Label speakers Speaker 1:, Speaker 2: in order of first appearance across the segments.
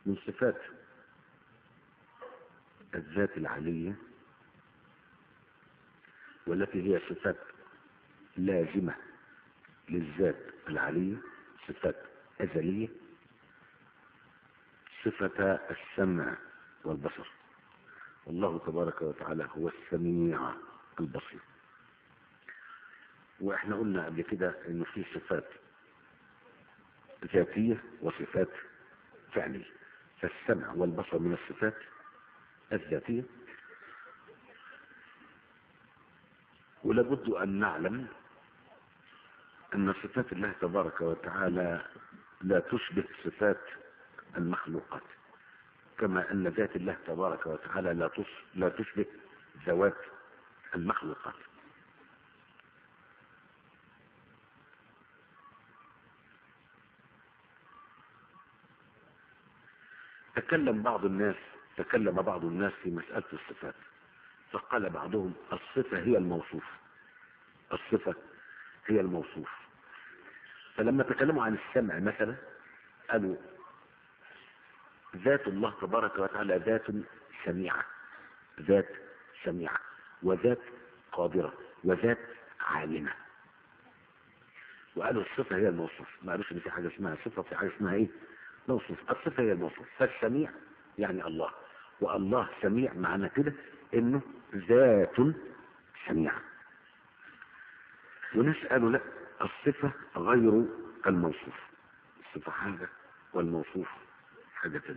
Speaker 1: من صفات الذات العلية، والتي هي صفات لازمة للذات العلية، صفات أزلية، صفة السمع والبصر. والله تبارك وتعالى هو السميع البصير. واحنا قلنا قبل كده انه في صفات ذاتية وصفات فعلية، فالسمع والبصر من الصفات الذاتية. ولابد ان نعلم ان صفات الله تبارك وتعالى لا تشبه صفات المخلوقات، كما ان ذات الله تبارك وتعالى لا تشبه ذوات المخلوقات. تكلم بعض الناس في مسألة الصفات، فقال بعضهم الصفة هي الموصوف، الصفة هي الموصوف. فلما تكلموا عن السمع مثلا قالوا ذات الله تبارك وتعالى ذات سميعة، ذات سميعة، وذات قادرة، وذات عالمة. وقالوا الصفة هي الموصوف، ما قالوش ان في حاجة اسمها صفة، في حاجة اسمها ايه؟ موصوف. الصفة هي الموصوف. فالسميع يعني الله، والله سميع، معنى كده انه ذات سميعة. ونسأل لا، الصفة غير الموصوف، الصفة حاجة والموصوف حاجة تانية.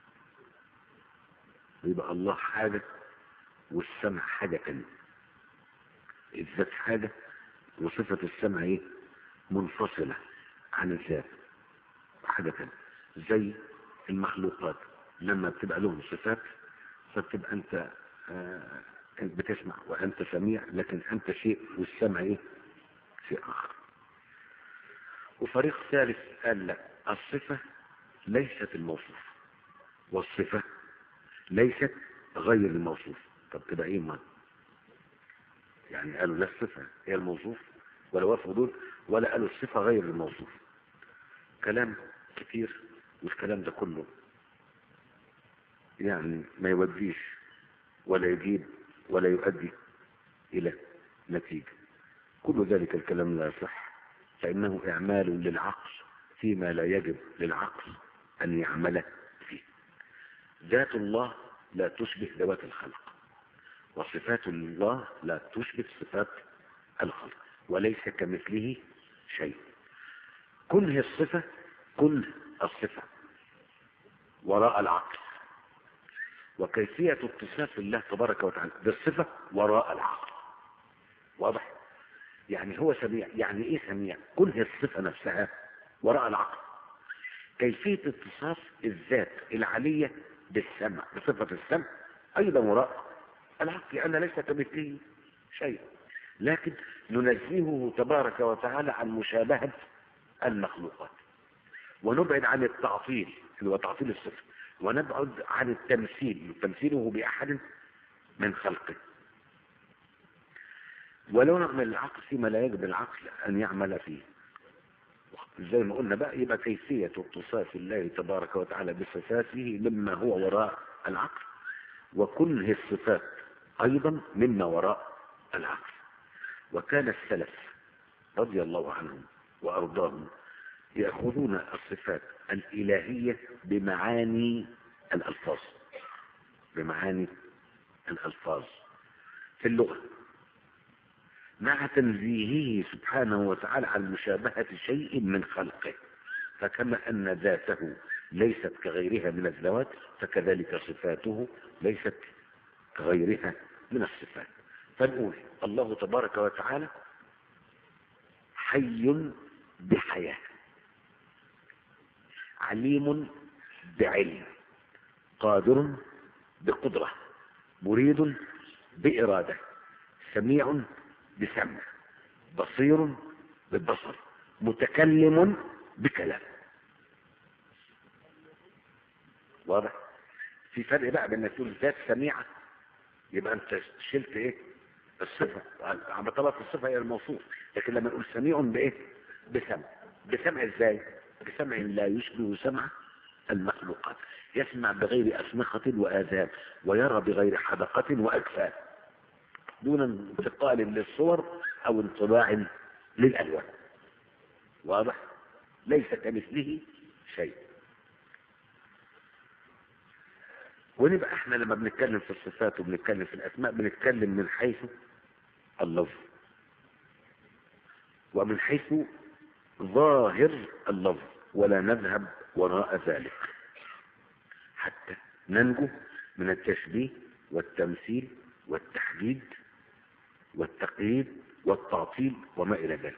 Speaker 1: يبقى الله حاجة والسمع حاجة تانية، الذات حاجة وصفة السمع ايه؟ منفصلة عن الذات حاجة تانية. زي المخلوقات لما بتبقى لهم صفات فبتبقى انت بتسمع وانت سميع، لكن انت شيء والسمع ايه؟ شيء اخر. وفريق ثالث قال لا، الصفة ليست الموصوف والصفة ليست غير الموصوف. طب تبقى ايه ما؟ يعني قالوا لا الصفة هي الموصوف ولا وافقوا دول، ولا قالوا الصفة غير الموصوف. كلام كتير، والكلام ده كله يعني ما يوديش ولا يجيب ولا يؤدي إلى نتيجة. كل ذلك الكلام لا يصح، فإنه إعمال للعقل فيما لا يجب للعقل أن يعمل فيه. ذات الله لا تشبه ذوات الخلق، وصفات الله لا تشبه صفات الخلق، وليس كمثله شيء. كنه الصفة، كنه الصفة وراء العقل، وكيفية اتصاف الله تبارك وتعالى بالصفة وراء العقل. واضح؟ يعني هو سميع، يعني ايه سميع؟ كنه الصفة نفسها وراء العقل. كيفية اتصاف الذات العلية بالسمع، بصفة السمع ايضا وراء العقل، لأن ليس كمثله شيء. لكن ننزهه تبارك وتعالى عن مشابهة المخلوقات، ونبعد عن التعطيل اللي هو تعطيل الصفة، ونبعد عن التمثيل، تمثيله بأحد من خلقه. ولو نعمل العقل فيما لا يجب العقل أن يعمل فيه. زي ما قلنا بقى، يبقى كيفية اتصاف الله تبارك وتعالى بصفاته مما هو وراء العقل، وكنه الصفات أيضا مما وراء العقل. وكان السلف رضي الله عنهم وأرضاهم يأخذون الصفات الإلهية بمعاني الألفاظ، بمعاني الألفاظ في اللغة، مع تنزيهه سبحانه وتعالى عن مشابهة شيء من خلقه. فكما أن ذاته ليست كغيرها من الذوات، فكذلك صفاته ليست كغيرها من الصفات. فنقول الله تبارك وتعالى حي بحياة، عليم بعلم، قادر بقدرة، مريد بإرادة، سميع بسمع، بصير بالبصر، متكلم بكلام. واضح؟ في فرق بقى بين انك تقول ذات سميعة، يبقى انت شلت ايه؟ الصفة، عم طلبت الصفة هي الموصوف. لكن لما نقول سميع بايه؟ بسمع. بسمع ازاي؟ بسمع لا يشبه سمع المخلوقات، يسمع بغير أسمخة وآذان، ويرى بغير حدقة وأكفان، دون انتقال للصور أو انطباع للألوان. واضح؟ ليس كمثله شيء. ونبقى احنا لما بنتكلم في الصفات وبنتكلم في الأسماء بنتكلم من حيث اللفظ ومن حيث ظاهر اللفظ، ولا نذهب وراء ذلك حتى ننجو من التشبيه والتمثيل والتحديد والتقييد والتعطيل وما إلى ذلك.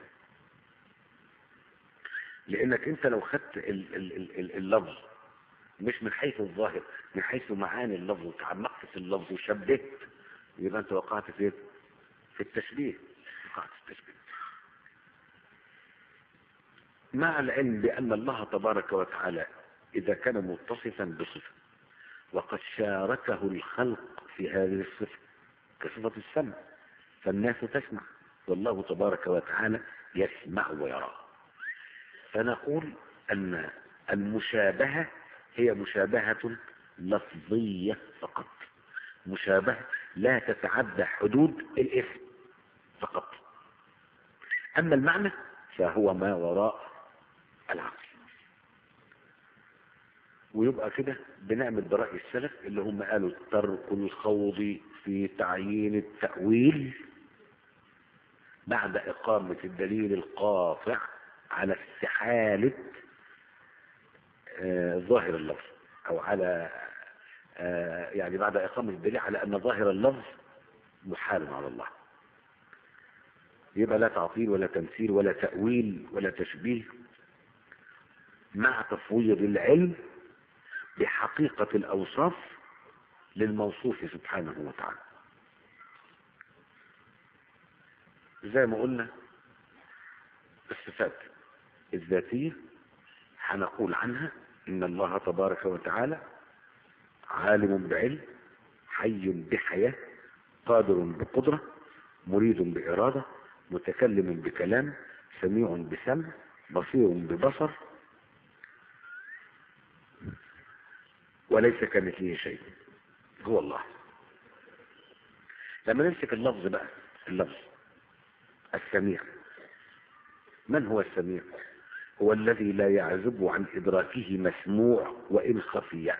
Speaker 1: لأنك أنت لو خدت اللفظ مش من حيث الظاهر، من حيث معاني اللفظ، وتعمقت في اللفظ وشبهت، يبقى أنت وقعت في التشبيه، وقعت في التشبيه. مع العلم بأن الله تبارك وتعالى إذا كان متصفا بصفة وقد شاركه الخلق في هذه الصفة كصفة السمع، فالناس تسمع والله تبارك وتعالى يسمع ويرى. فنقول أن المشابهة هي مشابهة لفظية فقط، مشابهة لا تتعدى حدود الاسم فقط، أما المعنى فهو ما وراء العقل. ويبقى كده بنعمل برأي السلف اللي هم قالوا ترك الخوض في تعيين التأويل بعد إقامة الدليل القاطع على استحالة ظاهر اللفظ، أو على يعني بعد إقامة الدليل على أن ظاهر اللفظ محال على الله. يبقى لا تعطيل ولا تمثيل ولا تأويل ولا تشبيه، مع تفويض العلم بحقيقة الأوصاف للموصوف سبحانه وتعالى. زي ما قلنا الصفات الذاتية هنقول عنها إن الله تبارك وتعالى عالم بعلم، حي بحياة، قادر بقدرة، مريد بإرادة، متكلم بكلام، سميع بسمع، بصير ببصر، وليس كمثله شيء، هو الله. لما نمسك اللفظ بقى، اللفظ السميع، من هو السميع؟ هو الذي لا يعزب عن إدراكه مسموع وإن خفي،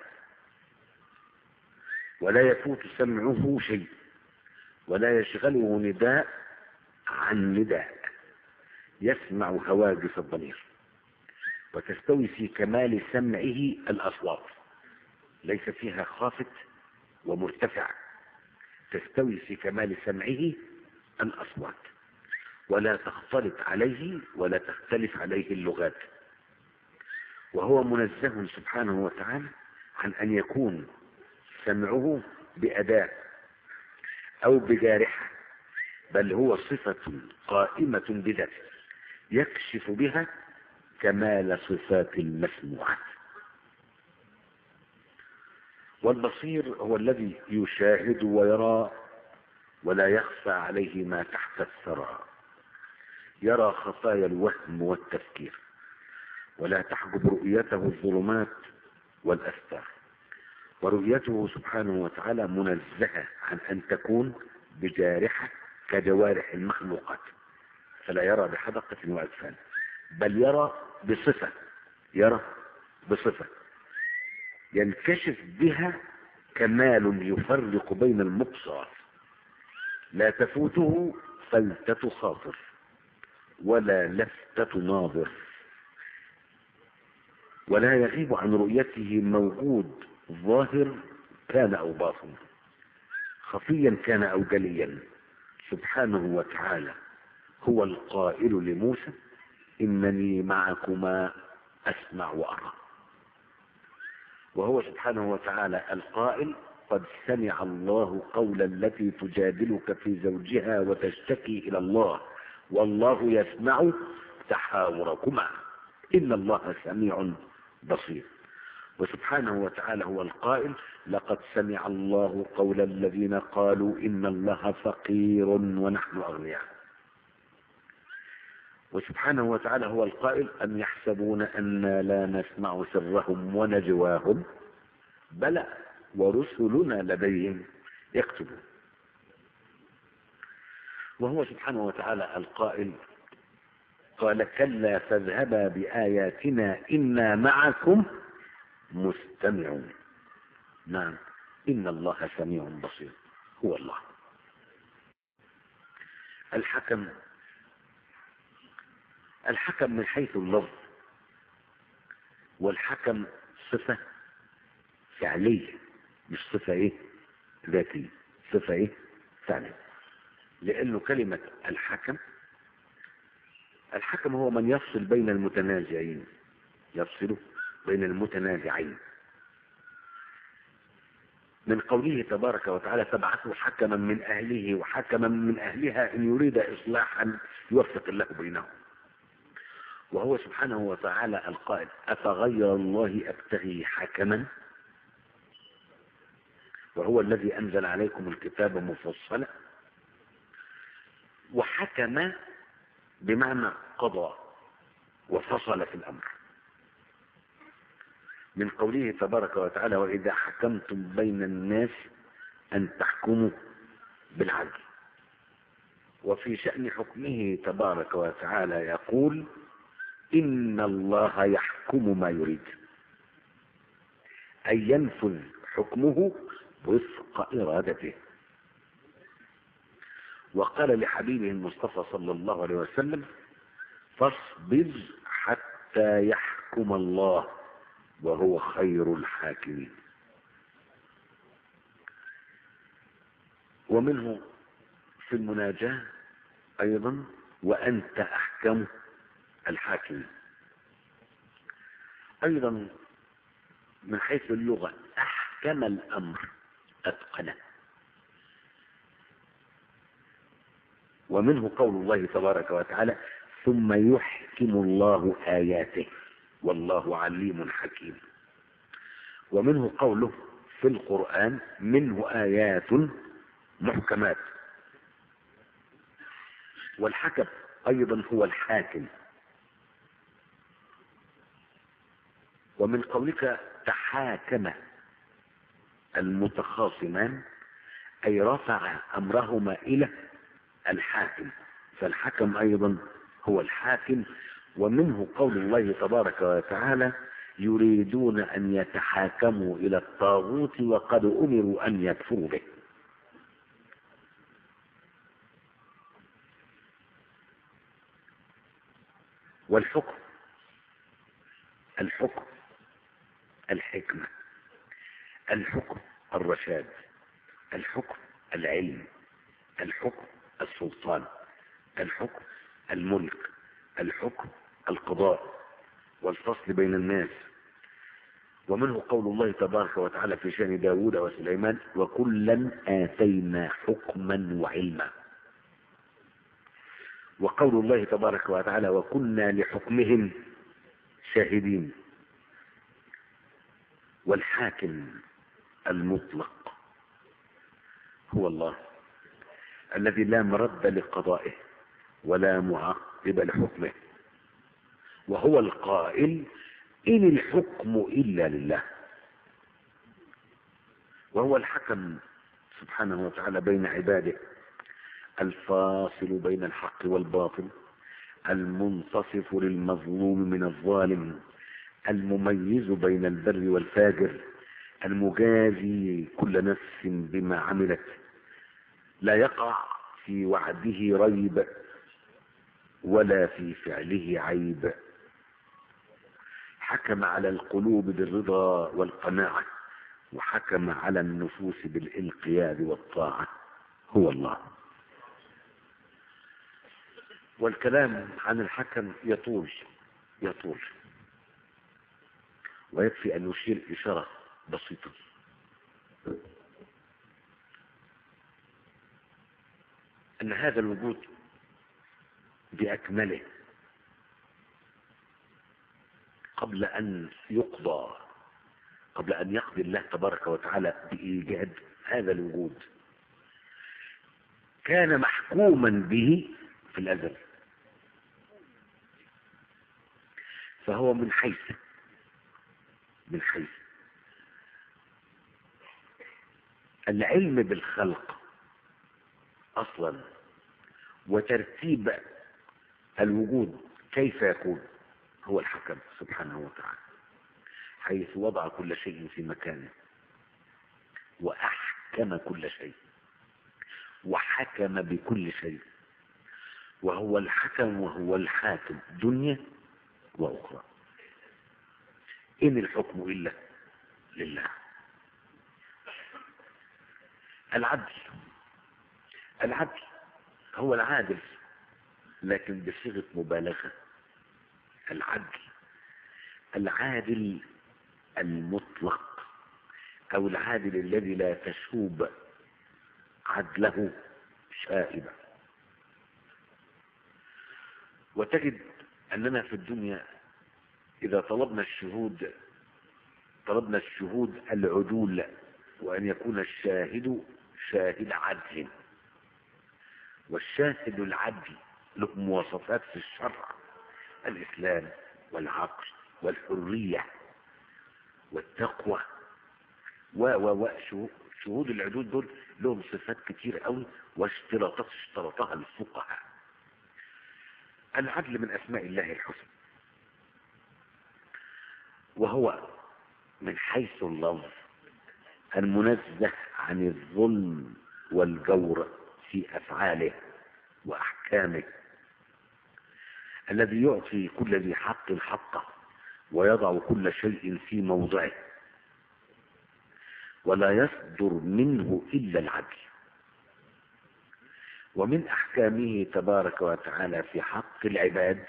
Speaker 1: ولا يفوت سمعه شيء، ولا يشغله نداء عن نداء، يسمع هواجس الضمير، وتستوي في كمال سمعه الأصوات، ليس فيها خافت ومرتفع، تستوي في كمال سمعه الأصوات، ولا تختلط عليه ولا تختلف عليه اللغات. وهو منزه سبحانه وتعالى عن أن يكون سمعه بأداء أو بجارحة، بل هو صفة قائمة بذاته يكشف بها كمال صفات المسموعات. والبصير هو الذي يشاهد ويرى ولا يخفى عليه ما تحت الثرى، يرى خفايا الوهم والتفكير، ولا تحجب رؤيته الظلمات والأستار. ورؤيته سبحانه وتعالى منزهة عن أن تكون بجارحة كجوارح المخلوقات، فلا يرى بحدقة وأجفان، بل يرى بصفة، يرى بصفة ينكشف بها كمال يفرق بين المبصرات، لا تفوته فلتة خاطر ولا لفتة ناظر، ولا يغيب عن رؤيته موجود ظاهر كان أو باطن، خفيا كان أو جليا. سبحانه وتعالى هو القائل لموسى إنني معكما أسمع وأرى. وهو سبحانه وتعالى القائل قد سمع الله قول التي تجادلك في زوجها وتشتكي إلى الله والله يسمع تحاوركما إن الله سميع بصير. وسبحانه وتعالى هو القائل لقد سمع الله قول الذين قالوا إن الله فقير ونحن أغنياء. وسبحانه وتعالى هو القائل أم يحسبون أنا لا نسمع سرهم ونجواهم بلى ورسلنا لديهم يكتبون. وهو سبحانه وتعالى القائل قال كلا فاذهبا بآياتنا إنا معكم مستمعون. نعم إن الله سميع بصير هو الله. الحكم من حيث اللفظ، والحكم صفة فعلية مش صفة ذاتية، صفة فعلية. لأنه كلمة الحكم هو من يفصل بين المتنازعين، يفصل بين المتنازعين. من قوله تبارك وتعالى فابعثوا حكما من أهله وحكما من أهلها إن يريد إصلاحا يوفق الله بينهم. وهو سبحانه وتعالى القائل أفغير الله أبتغي حكما وهو الذي أنزل عليكم الكتاب مفصلا. وحكم بمعنى قضى وفصل في الأمر. من قوله تبارك وتعالى وإذا حكمتم بين الناس أن تحكموا بالعدل. وفي شأن حكمه تبارك وتعالى يقول إن الله يحكم ما يريد، أي ينفذ حكمه وفق إرادته. وقال لحبيبه المصطفى صلى الله عليه وسلم فاصبر حتى يحكم الله وهو خير الحاكمين. ومنه في المناجاة أيضا وأنت أحكم الحاكمين. أيضا من حيث اللغة أحكم الأمر أتقنه. ومنه قول الله تبارك وتعالى ثم يحكم الله آياته والله عليم حكيم. ومنه قوله في القرآن منه آيات محكمات. والحكم أيضا هو الحاكم. ومن قولك تحاكم المتخاصمان أي رفع أمرهما إلى الحاكم، فالحكم أيضا هو الحاكم. ومنه قول الله تبارك وتعالى يريدون أن يتحاكموا إلى الطاغوت وقد أمروا أن يكفروا به. والحكم الحكمة، الحكم الرشاد، الحكم العلم، الحكم السلطان، الحكم الملك، الحكم القضاء والفصل بين الناس. ومنه قول الله تبارك وتعالى في شأن داود وسليمان وكلا آتينا حكما وعلما. وقول الله تبارك وتعالى وكنا لحكمهم شاهدين. والحاكم المطلق هو الله الذي لا مرد لقضائه ولا معقب لحكمه. وهو القائل إن الحكم إلا لله. وهو الحكم سبحانه وتعالى بين عباده، الفاصل بين الحق والباطل، المنتصف للمظلوم من الظالم، المميز بين البر والفاجر، المجازي كل نفس بما عملت، لا يقع في وعده ريب ولا في فعله عيب. حكم على القلوب بالرضا والقناعة وحكم على النفوس بالانقياد والطاعة هو الله. والكلام عن الحكم يطول ويكفي أن نشير إشارة بسيطة. أن هذا الوجود بأكمله قبل أن يقضي الله تبارك وتعالى بإيجاد هذا الوجود كان محكوما به في الأزل. فهو من حيث العلم بالخلق اصلا وترتيب الوجود كيف يكون، هو الحكم سبحانه وتعالى، حيث وضع كل شيء في مكانه وأحكم كل شيء وحكم بكل شيء، وهو الحكم وهو الحاكم دنيا وأخرى. إن الحكم إلا لله. العدل هو العادل، لكن بصيغة مبالغة. العادل المطلق، أو العادل الذي لا تشوب عدله شائبة. وتجد أننا في الدنيا إذا طلبنا الشهود العدول، وأن يكون الشاهد شاهد عدل. والشاهد العدل له مواصفات في الشرع: الإسلام والعقل والحرية والتقوى شهود العدول دول لهم صفات كتير قوي واشتراطات اشترطها الفقهاء. العدل من أسماء الله الحسنى، وهو من حيث اللفظ المنزه عن الظلم والجور في أفعاله وأحكامه، الذي يعطي كل ذي حق حقه ويضع كل شيء في موضعه، ولا يصدر منه إلا العدل. ومن أحكامه تبارك وتعالى في حق العباد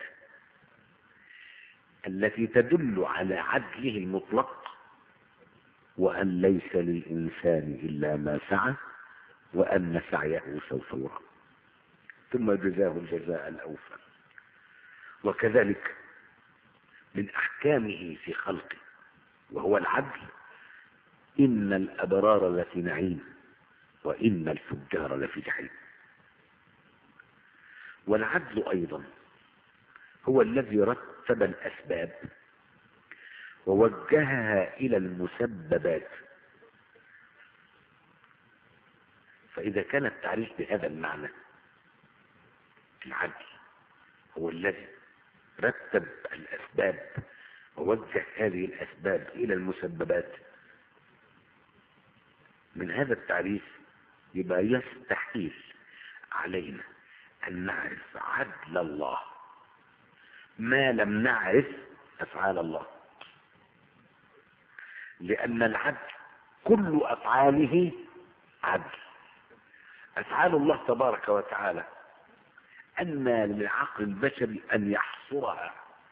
Speaker 1: التي تدل على عدله المطلق: وأن ليس للإنسان إلا ما سعى وأن سعيه سوف يرى ثم يجزاه الجزاء الأوفى. وكذلك من أحكامه في خلقه وهو العدل: إن الأبرار لفي نعيم وإن الفجار لفي جحيم. والعدل أيضا هو الذي رتب الأسباب ووجهها إلى المسببات. فإذا كان التعريف بهذا المعنى، العدل هو الذي رتب الأسباب ووجه هذه الأسباب إلى المسببات، من هذا التعريف يبقى يستحيل علينا أن نعرف عدل الله ما لم نعرف أفعال الله، لأن العدل كل أفعاله عدل. أفعال الله تبارك وتعالى أن للعقل البشري أن يحصرها،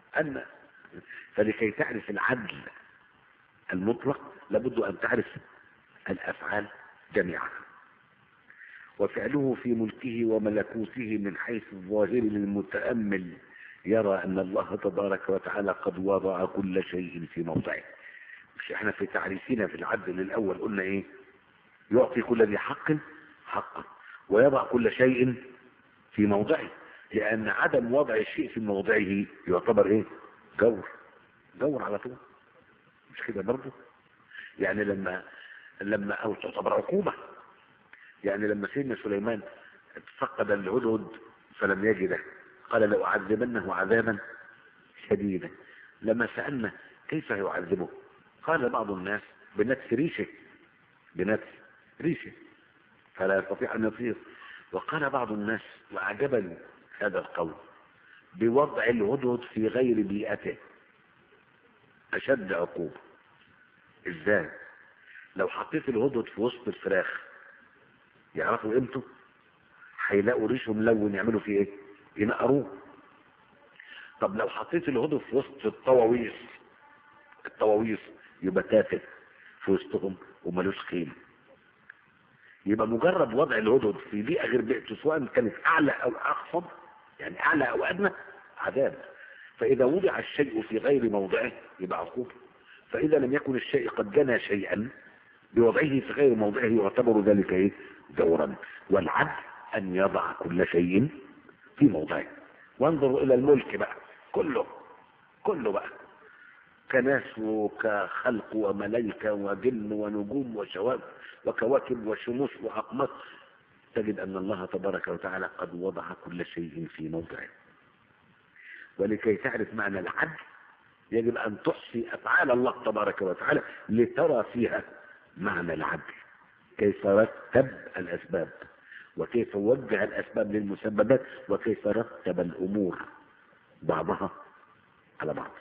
Speaker 1: فلكي تعرف العدل المطلق لابد أن تعرف الأفعال جميعا. وفعله في ملكه وملكوته من حيث الظاهر للمتأمل يرى أن الله تبارك وتعالى قد وضع كل شيء في موضعه. مش احنا في تعريفنا في العدل الأول قلنا ايه؟ يعطي كل ذي حق حقه ويضع كل شيء في موضعه، لأن عدم وضع الشيء في موضعه يعتبر ايه؟ جور على طول. مش كده برضه؟ يعني لما أو تعتبر عقوبة. يعني لما سيدنا سليمان فقد الهدهد فلم يجده قال لأعذبنه عذابا شديدا. لما سألنا كيف يعذبه قال بعض الناس بنتف ريشه فلا يستطيع أن يطير. وقال بعض الناس وأعجبني هذا القول بوضع الهدهد في غير بيئته أشد عقوبة. إزاي؟ لو حطيت الهدهد في وسط الفراخ يعرفوا قيمته؟ هيلاقوا ريشه ملون يعملوا فيه ايه؟ ينقروه. طب لو حطيت الهدهد في وسط الطواويس يبقى تافه في وسطهم وملوش قيمه. يبقى مجرد وضع الهدهد في بيئه غير بيئته سواء كانت اعلى او اخفض، يعني اعلى او ادنى، عذاب. فاذا وضع الشيء في غير موضعه يبقى عقوبه. فاذا لم يكن الشيء قد جنى شيئا بوضعه في غير موضعه يعتبر ذلك ايه؟ جورا. والعدل ان يضع كل شيء في موضعه. وانظروا الى الملك بقى كله، كله بقى، كناس وكخلق وملائكة وجن ونجوم وكواكب وشموس وأقمار، تجد أن الله تبارك وتعالى قد وضع كل شيء في موضعه. ولكي تعرف معنى العدل يجب أن تحصي أفعال الله تبارك وتعالى لترى فيها معنى العدل، كيف رتب الأسباب وكيف وجه الأسباب للمسببات وكيف رتب الأمور بعضها على بعض.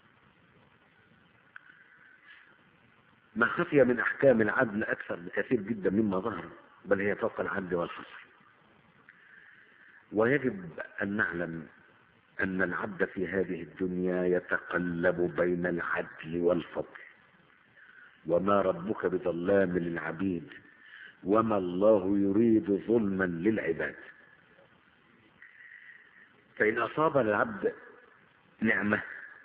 Speaker 1: ما خفي من أحكام العدل أكثر بكثير جدا مما ظهر، بل هي فوق العدل والحصر. ويجب أن نعلم أن العبد في هذه الدنيا يتقلب بين العدل والفضل، وما ربك بظلام للعبيد، وما الله يريد ظلما للعباد. فإن أصاب العبد نعمة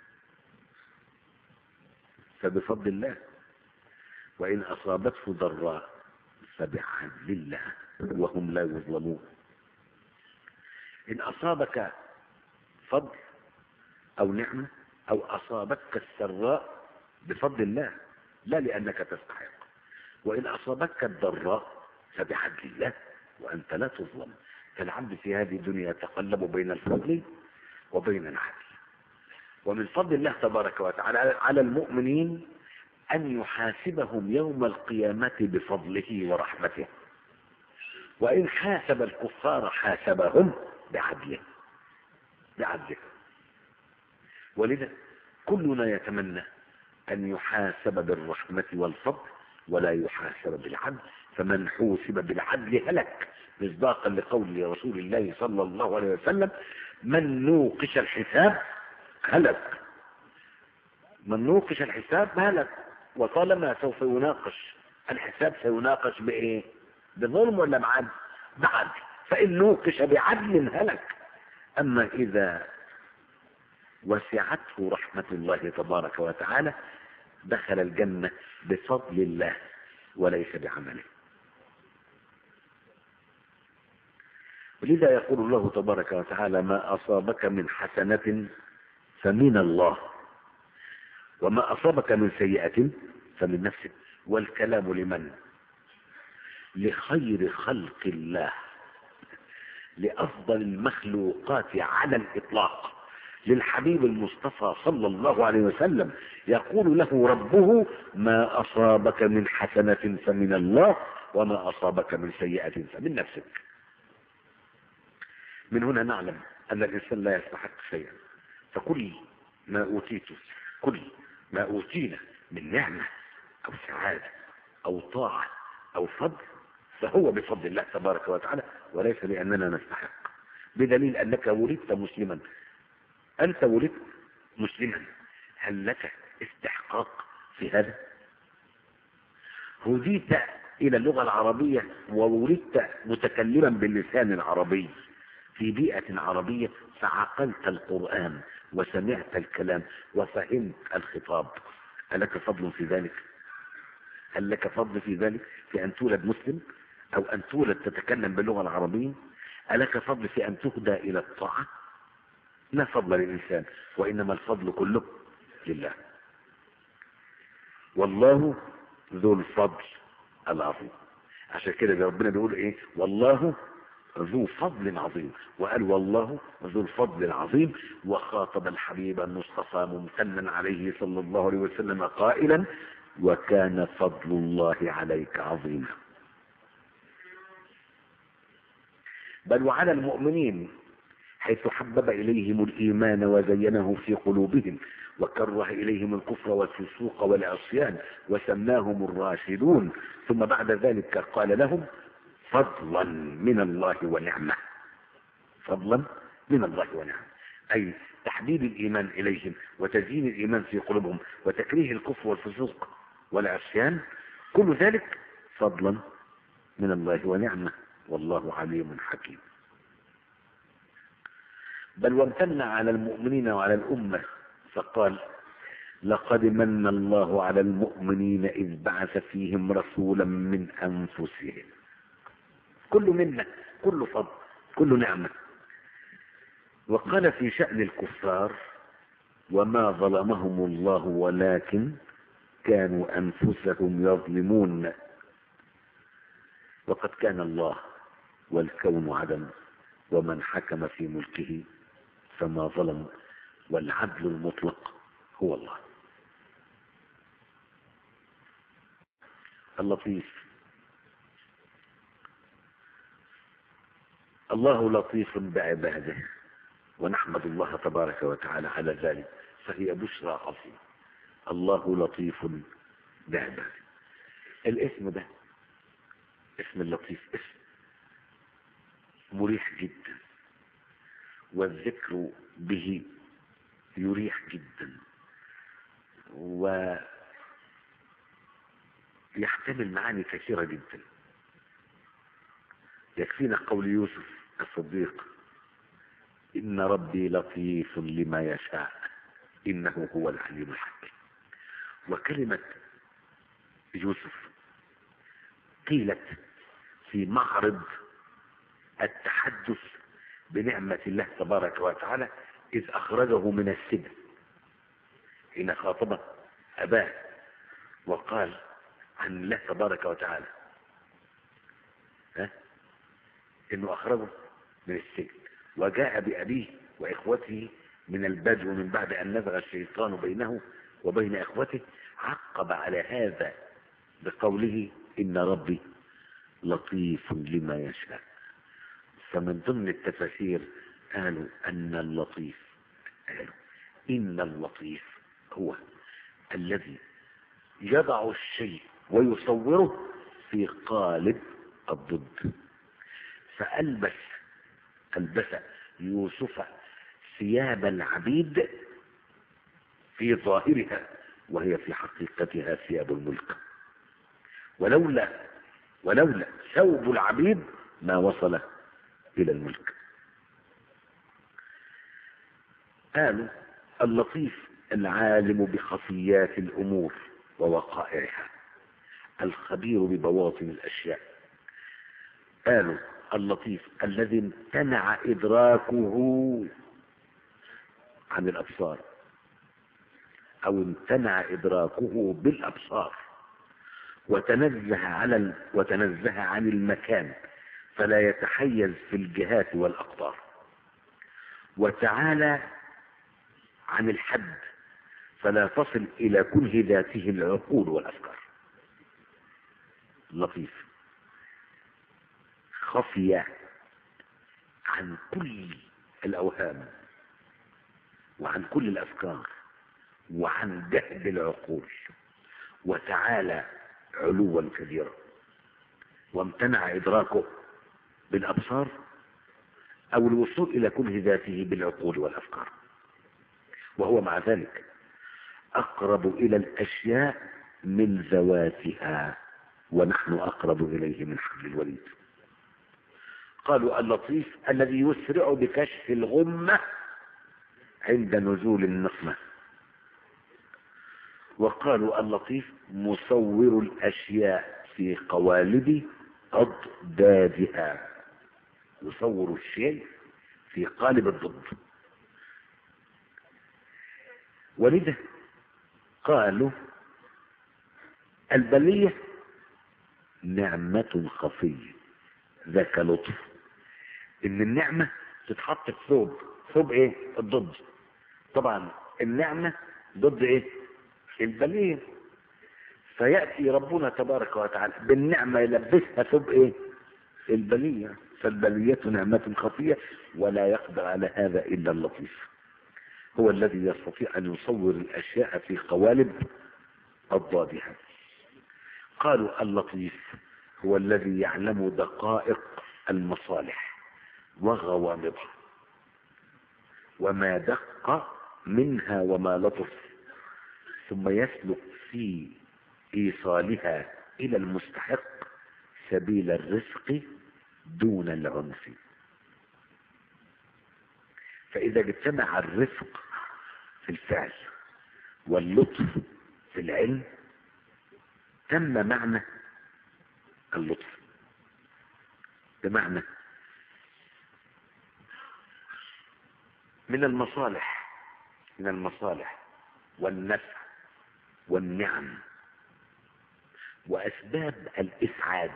Speaker 1: فبفضل الله، وإن أصابته ضراء فبعدل الله وهم لا يظلمون. إن أصابك فضل أو نعمة أو أصابتك السراء بفضل الله لا لأنك تستحق، وإن أصابتك الضراء فبعدل الله وأنت لا تظلم. فالعبد في هذه الدنيا يتقلب بين الفضل وبين العدل. ومن فضل الله تبارك وتعالى على المؤمنين أن يحاسبهم يوم القيامة بفضله ورحمته، وإن حاسب الكفار حاسبهم بعدله. ولذا كلنا يتمنى أن يحاسب بالرحمة والفضل ولا يحاسب بالعدل، فمن حوسب بالعدل هلك، مصداقا لقول رسول الله صلى الله عليه وسلم: من نوقش الحساب هلك. من نوقش الحساب هلك. وطالما سوف يناقش الحساب سيناقش بإيه؟ بظلم ولا بعدل؟ بعدل. فإن نوقش بعدل هلك. أما إذا وسعته رحمة الله تبارك وتعالى دخل الجنة بفضل الله وليس بعمله. ولذا يقول الله تبارك وتعالى: ما أصابك من حسنة فمن الله، وما أصابك من سيئة فمن نفسك. والكلام لمن؟ لخير خلق الله، لأفضل المخلوقات على الإطلاق، للحبيب المصطفى صلى الله عليه وسلم. يقول له ربه: ما أصابك من حسنة فمن الله، وما أصابك من سيئة فمن نفسك. من هنا نعلم أن الإنسان لا يستحق شيئا، فكل ما أوتينا من نعمة أو سعادة أو طاعة أو فضل فهو بفضل الله تبارك وتعالى وليس لأننا نستحق، بدليل أنك ولدت مسلما. أنت ولدت مسلما، هل لك استحقاق في هذا؟ هديت إلى اللغة العربية وولدت متكلما باللسان العربي في بيئة عربية، فعقلت القرآن وسمعت الكلام وفهمت الخطاب، ألك فضل في ذلك؟ هل لك فضل في ذلك في أن تولد مسلم أو أن تولد تتكلم باللغة العربية؟ ألك فضل في أن تهدى إلى الطاعة؟ لا فضل للإنسان، وإنما الفضل كله لله. والله ذو الفضل العظيم. عشان كده ربنا بيقول إيه؟ والله ذو فضل عظيم، وقال والله ذو الفضل العظيم، وخاطب الحبيب المصطفى ممتنا عليه صلى الله عليه وسلم قائلا: وكان فضل الله عليك عظيما. بل وعلى المؤمنين حيث حبب إليهم الإيمان وزينه في قلوبهم وكره إليهم الكفر والفسوق والعصيان وسماهم الراشدون، ثم بعد ذلك قال لهم: فضلا من الله ونعمة. فضلا من الله ونعمة، أي تحبيب الإيمان إليهم وتزيين الإيمان في قلوبهم وتكريه الكفر والفسوق والعصيان، كل ذلك فضلا من الله ونعمة، والله عليم حكيم. بل وامتن على المؤمنين وعلى الأمة فقال: لقد من الله على المؤمنين إذ بعث فيهم رسولا من أنفسهم. كل منة، كل فضل، كل نعمة. وقال في شأن الكفار: وما ظلمهم الله ولكن كانوا أنفسهم يظلمون. وقد كان الله والكون عدم، ومن حكم في ملكه فما ظلم، والعدل المطلق هو الله. اللطيف. الله لطيف بعباده، ونحمد الله تبارك وتعالى على ذلك، فهي بشرى عظيمة. الله لطيف بعباده. الاسم ده، اسم اللطيف، اسم مريح جدا، والذكر به يريح جدا، ويحتمل معاني كثيرة جدا. يكفينا قول يوسف الصديق: إن ربي لطيف لما يشاء إنه هو العليم الحكيم. وكلمة يوسف قيلت في معرض التحدث بنعمة الله تبارك وتعالى إذ أخرجه من السجن، حين خاطب أباه وقال عن الله تبارك وتعالى إنه أخرجه من السجن، وجاء بأبيه وإخوته من البدو من بعد أن نزغ الشيطان بينه وبين إخوته. عقب على هذا بقوله: إن ربي لطيف لما يشاء. فمن ضمن التفاسير قالوا أن اللطيف، قالوا إن اللطيف هو الذي يضع الشيء ويصوره في قالب الضد. فألبس يوسف ثياب العبيد في ظاهرها، وهي في حقيقتها ثياب الملك. ولولا ثوب العبيد ما وصل إلى الملك. قالوا اللطيف العالم بخفيات الأمور ووقائعها، الخبير ببواطن الأشياء. قالوا اللطيف الذي امتنع إدراكه عن الأبصار، أو امتنع إدراكه بالأبصار، وتنزه عن المكان فلا يتحيز في الجهات والأقطار، وتعالى عن الحد فلا تصل إلى كنه ذاته العقول والأفكار. لطيف خفي عن كل الأوهام وعن كل الأفكار وعن دهب العقول، وتعالى علوا كبيرا، وامتنع إدراكه بالأبصار أو الوصول إلى كنه ذاته بالعقول والأفكار، وهو مع ذلك أقرب إلى الأشياء من ذواتها، ونحن أقرب إليه من حبل الوريد. قالوا اللطيف الذي يسرع بكشف الغمة عند نزول النقمة. وقالوا اللطيف مصور الأشياء في قوالب أضدادها، يصور الشيء في قالب الضد. ولذا قالوا البلية نعمة خفية، ذاك لطف. ان النعمة تتحط في ثوب ايه؟ الضد. طبعا النعمة ضد ايه؟ البلية. فيأتي ربنا تبارك وتعالى بالنعمة يلبسها ثوب ايه؟ البلية. فالبلية نعمة خفية، ولا يقدر على هذا الا اللطيف، هو الذي يستطيع ان يصور الاشياء في قوالب اضدادها. قالوا اللطيف هو الذي يعلم دقائق المصالح وغوامضها، وما دق منها وما لطف، ثم يسلك في إيصالها إلى المستحق سبيل الرزق دون العنف. فإذا اجتمع الرفق في الفعل واللطف في العلم تم معنى اللطف، بمعنى من المصالح من المصالح والنفع والنعم وأسباب الإسعاد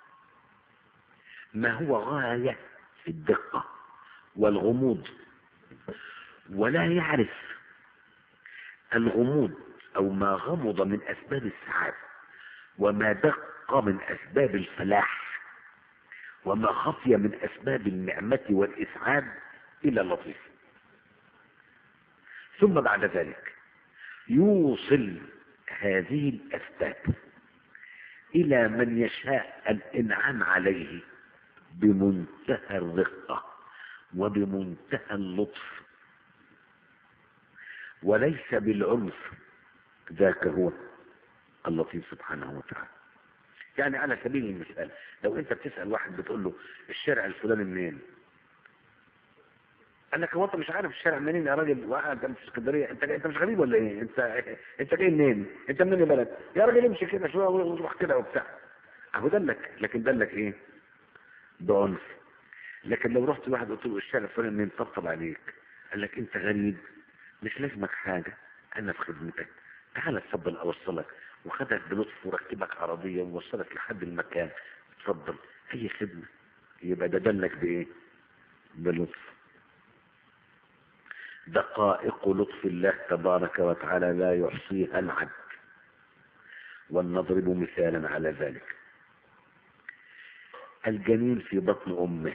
Speaker 1: ما هو غاية في الدقة والغموض، ولا يعرف الغموض أو ما غمض من أسباب السعادة وما دق من أسباب الفلاح وما خفي من أسباب النعمة والإسعاد إلى اللطيف. ثم بعد ذلك يوصل هذه الأسباب إلى من يشاء الإنعام عليه بمنتهى الرقة وبمنتهى اللطف، وليس بالعنف. ذاك هو اللطيف سبحانه وتعالى. يعني على سبيل المثال، لو انت بتسأل واحد بتقول له الشارع الفلاني منين، قال لك هو انت مش عارف الشارع منين يا راجل؟ وقاعد في اسكندريه، انت مش غريب ولا ايه؟ انت جاي منين؟ انت منين البلد يا راجل؟ امشي كده شويه وروح كده وبتاع. اهو دلك، لكن دلك ايه؟ بعنف. لكن لو رحت لواحد قلت له الشارع الفلاني منين، طبطب عليك، قال لك انت غريب، مش لازمك حاجه، انا في خدمتك، تعال اتفضل اوصلك، وخدك بلطف وركبك عربيه ووصلك لحد المكان، اتفضل، اي خدمه. يبقى ده دلك بايه؟ بلطف. دقائق لطف الله تبارك وتعالى لا يحصيها العد. ولنضرب مثالا على ذلك. الجنين في بطن امه،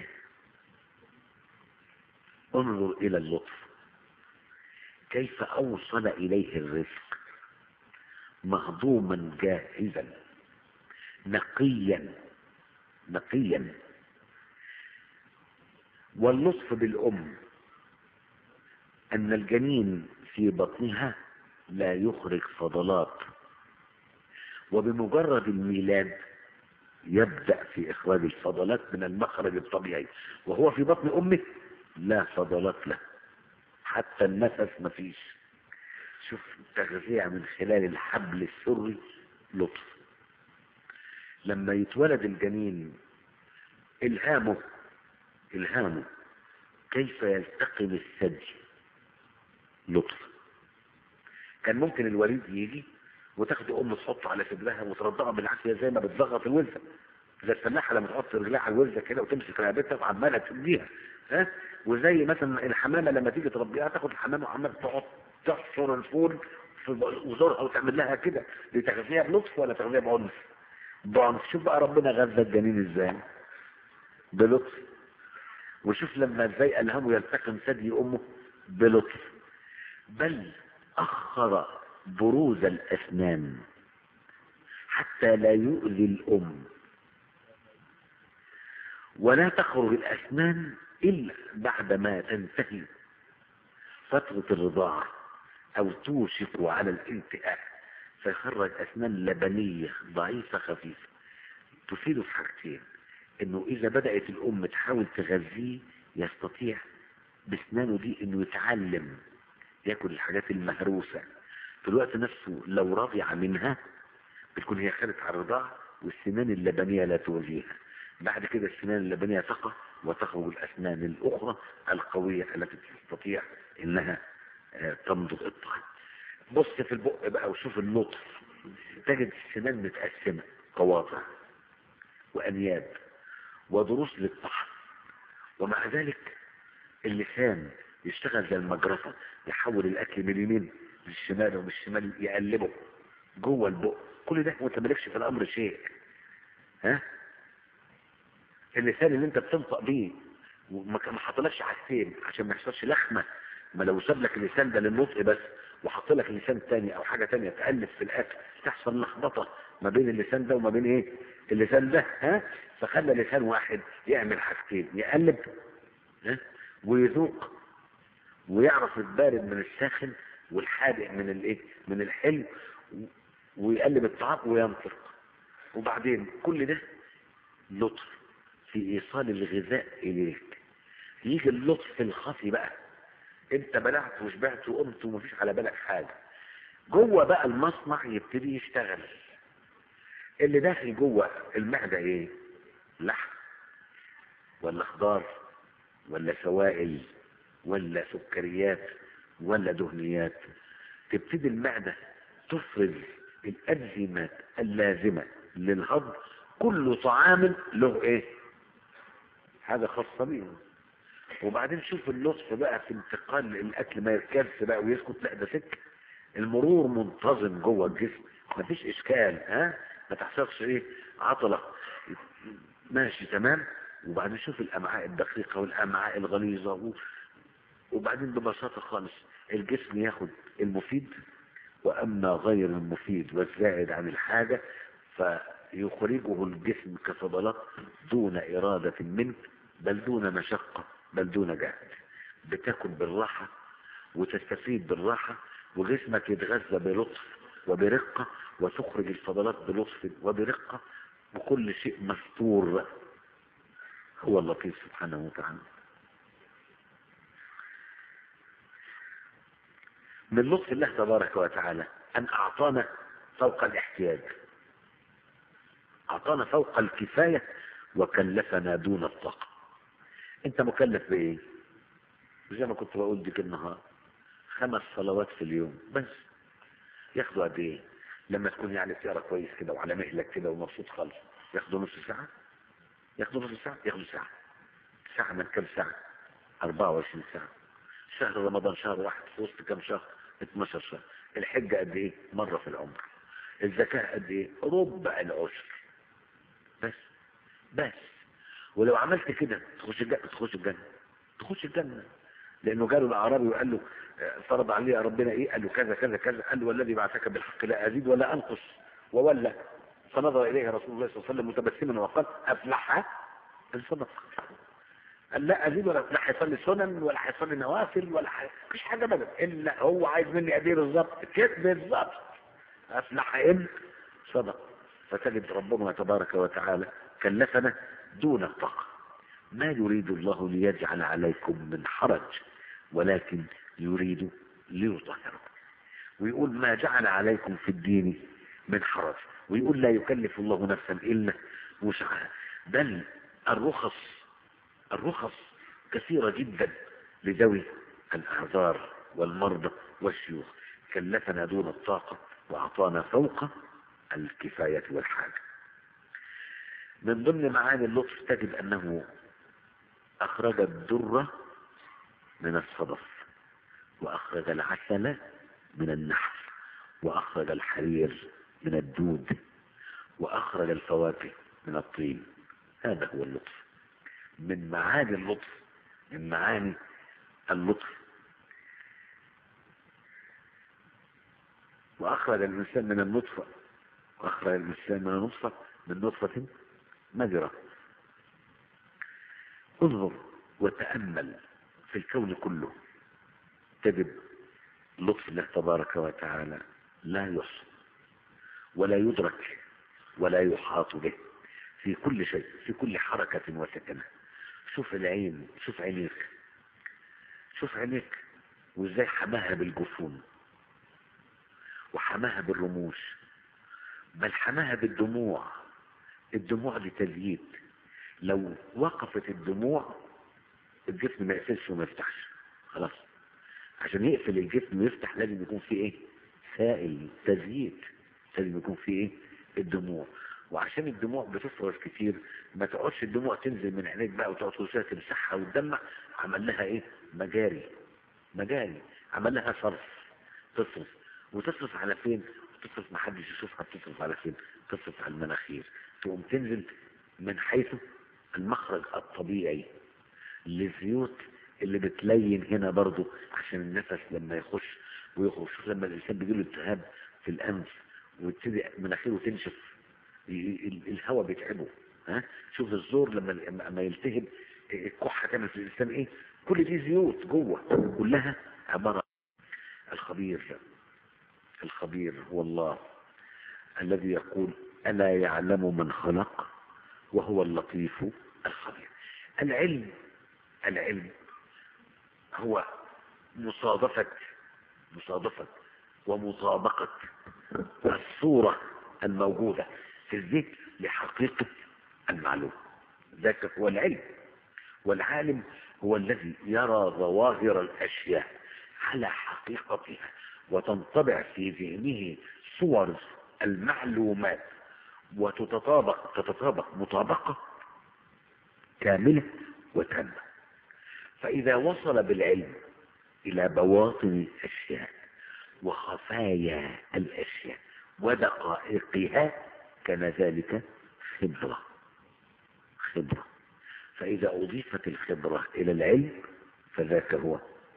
Speaker 1: انظر الى اللطف، كيف اوصل اليه الرزق مهضوما جاهزا نقيا. واللطف بالام ان الجنين في بطنها لا يخرج فضلات، وبمجرد الميلاد يبدأ في اخراج الفضلات من المخرج الطبيعي، وهو في بطن امه لا فضلات له، حتى النفس مفيش. شوف تغذية من خلال الحبل السري، لطف. لما يتولد الجنين الهامه كيف يلتقم الثدي، لطف. كان ممكن الوليد يجي وتاخد امه تحطه على صدرها وترضعه بالعافيه زي ما بتضغط الوزه، زي الفلاحه لما تحط رجلها على الوزه كده وتمسك رقبتها وعماله تديها، ها. وزي مثلا الحمامه لما تيجي تربيها تاخد الحمامه وعماله تقعد تحشر الفول في وزورها وتعمل لها كده. دي تغذيه بلطف ولا تغذيه بعنف؟ بعنف. شوف بقى ربنا غذى الجنين ازاي؟ بلطف. وشوف لما ازاي الهمه يلتقم ثدي امه، بلطف. بل اخر بروز الاسنان حتى لا يؤذي الام، ولا تخرج الاسنان الا بعدما تنتهي فترة الرضاعة او توشك على الانتهاء، فيخرج اسنان لبنية ضعيفة خفيفة تفيد في حاجتين: انه اذا بدأت الام تحاول تغذيه يستطيع باسنانه دي انه يتعلم ياكل الحاجات المهروسة في الوقت نفسه. لو رضع منها بتكون هي خدت على الرضاعة والسنان اللبنية لا تؤذيها. بعد كده السنان اللبنية تقع وتخرج الاسنان الاخرى القوية التي تستطيع انها تمضغ الطعام. بص في البق بقى وشوف اللطف، تجد السنان متقسمة قواطع وانياب وضروس للطحن، ومع ذلك اللسان يشتغل زي المجرفة، يحول الاكل من اليمين للشمال ومن الشمال يقلبه جوه البق. كل ده وانت مالكش في الامر شيء، ها. اللسان اللي انت بتنطق بيه وما حطلكش حاجتين عشان ما يحصلش لخمه. ما لو ساب لك اللسان ده للنطق بس وحط لك لسان تاني او حاجه تانيه تقلب في الاكل، تحصل لخبطه ما بين اللسان ده وما بين ايه اللسان ده، ها. فخلى لسان واحد يعمل حاجتين: يقلب، ها، ويذوق، ويعرف البارد من الساخن والحادق من الايه من الحلو، ويقلب الطعام وينطق. وبعدين كل ده لطف في ايصال الغذاء اليك. يجي اللطف الخفي بقى، انت بلعت وشبعت وقمت ومفيش على بالك حاجه، جوه بقى المصنع يبتدي يشتغل. اللي داخل جوه المعده ايه؟ لحم ولا خضار ولا سوائل ولا سكريات ولا دهنيات. تبتدي المعدة تفرز الأنزيمات اللازمة للهضم. كل طعام له ايه؟ حاجة خاصة بيه. وبعدين شوف اللطف بقى في انتقال الاكل، ما يركبش بقى ويسكت، لا ده سك المرور منتظم جوه الجسم، مفيش اشكال، ما تحصلش ايه عطلة، ماشي تمام. وبعدين شوف الامعاء الدقيقة والامعاء الغليظة وبعدين ببساطة خالص الجسم ياخد المفيد، واما غير المفيد والزائد عن الحاجة فيخرجه الجسم كفضلات دون ارادة منه، بل دون مشقة، بل دون جهد. بتاكل بالراحة وتستفيد بالراحة، وجسمك يتغذى بلطف وبرقة، وتخرج الفضلات بلطف وبرقة، وكل شيء مستور. هو اللطيف سبحانه وتعالى. من لطف الله تبارك وتعالى أن أعطانا فوق الاحتياج، أعطانا فوق الكفاية، وكلفنا دون الطاقة. أنت مكلف بإيه؟ زي ما كنت بقول ديك النهار 5 صلوات في اليوم بس، ياخدوا قد ايه؟ لما تكون يعني بتقرا كويس كده وعلى مهلك كده ومبسوط خالص، ياخدوا نص ساعة، ياخدوا نص ساعة، ياخدوا ساعة. ساعة من كم ساعة؟ 24 ساعة. شهر رمضان شهر واحد في وسط كم شهر؟ 12 شهر. الحجة قد ايه؟ مرة في العمر. الزكاة قد ايه؟ ربع العشر بس. بس ولو عملت كده تخش الجنة، تخش الجنة، تخش الجنة. لانه جاله الاعرابي وقال له فرض عليه ربنا ايه؟ قال له كذا كذا كذا. قال له والذي بعثك بالحق لا ازيد ولا انقص. وولى فنظر اليه رسول الله صلى الله عليه وسلم متبسما وقال افلح ان صدق. قال لا ازيد ولا، لا هيصلي سنن ولا هيصلي نوافل ولا مفيش حاجه ابدا، الا هو عايز مني ادير بالظبط كده بالظبط. افلح ان صدق. فتجد ربنا تبارك وتعالى كلفنا دون الطاقه. ما يريد الله ليجعل عليكم من حرج، ولكن يريد ليطهركم. ويقول ما جعل عليكم في الدين من حرج، ويقول لا يكلف الله نفسا الا وسعها. بل الرخص كثيرة جدا لذوي الاعذار والمرضى والشيوخ. كلفنا دون الطاقة واعطانا فوق الكفاية والحاجة. من ضمن معاني اللطف تجد انه اخرج الدر من الصدف، واخرج العسل من النحل، واخرج الحرير من الدود، واخرج الفواكه من الطين. هذا هو اللطف. من معاني اللطف، من معاني اللطف. واخرج الانسان من النطفة، واخرج الانسان من النطفة، من نطفة مذرة. انظر وتأمل في الكون كله، تجد لطف الله تبارك وتعالى لا يحصى ولا يدرك ولا يحاط به، في كل شيء، في كل حركة وسكنة. شوف العين، شوف عينيك، شوف عينيك وازاي حماها بالجفون، وحماها بالرموش، بل حماها بالدموع. الدموع دي تزييت. لو وقفت الدموع الجسم ما يقفلش وما يفتحش خلاص. عشان يقفل الجسم ويفتح لازم يكون فيه ايه؟ سائل، تزييت. لازم يكون فيه ايه؟ الدموع. وعشان الدموع بتفرز كتير، ما تقعدش الدموع تنزل من عينيك بقى وتقعد كل تمسحها وتدمع. عمل لها ايه؟ مجاري. عمل لها صرف، تصرف. وتصرف على فين؟ تصرف محدش يشوفها. بتصرف على فين؟ تصرف على المناخير. تقوم تنزل من حيث المخرج الطبيعي للزيوت اللي بتلين هنا برضو عشان النفس لما يخش ويخرج. شوف لما الانسان بيجيله التهاب في الانف ويبتدي مناخيره تنشف، الهواء بيتعبه. شوف الزور لما يلتهب الكحه تعمل في الانسان ايه؟ كل دي زيوت جوه، كلها عباره. الخبير هو الله الذي يقول الا يعلم من خلق وهو اللطيف الخبير. العلم هو مصادفة ومطابقة الصورة الموجودة في الذهن لحقيقة المعلومة. ذاك هو العلم. والعالم هو الذي يرى ظواهر الأشياء على حقيقتها وتنطبع في ذهنه صور المعلومات تتطابق مطابقة كاملة وتامة. فإذا وصل بالعلم إلى بواطن الأشياء وخفايا الأشياء ودقائقها كان ذلك خبرة. فإذا أضيفت الخبرة إلى العلم فذاك هو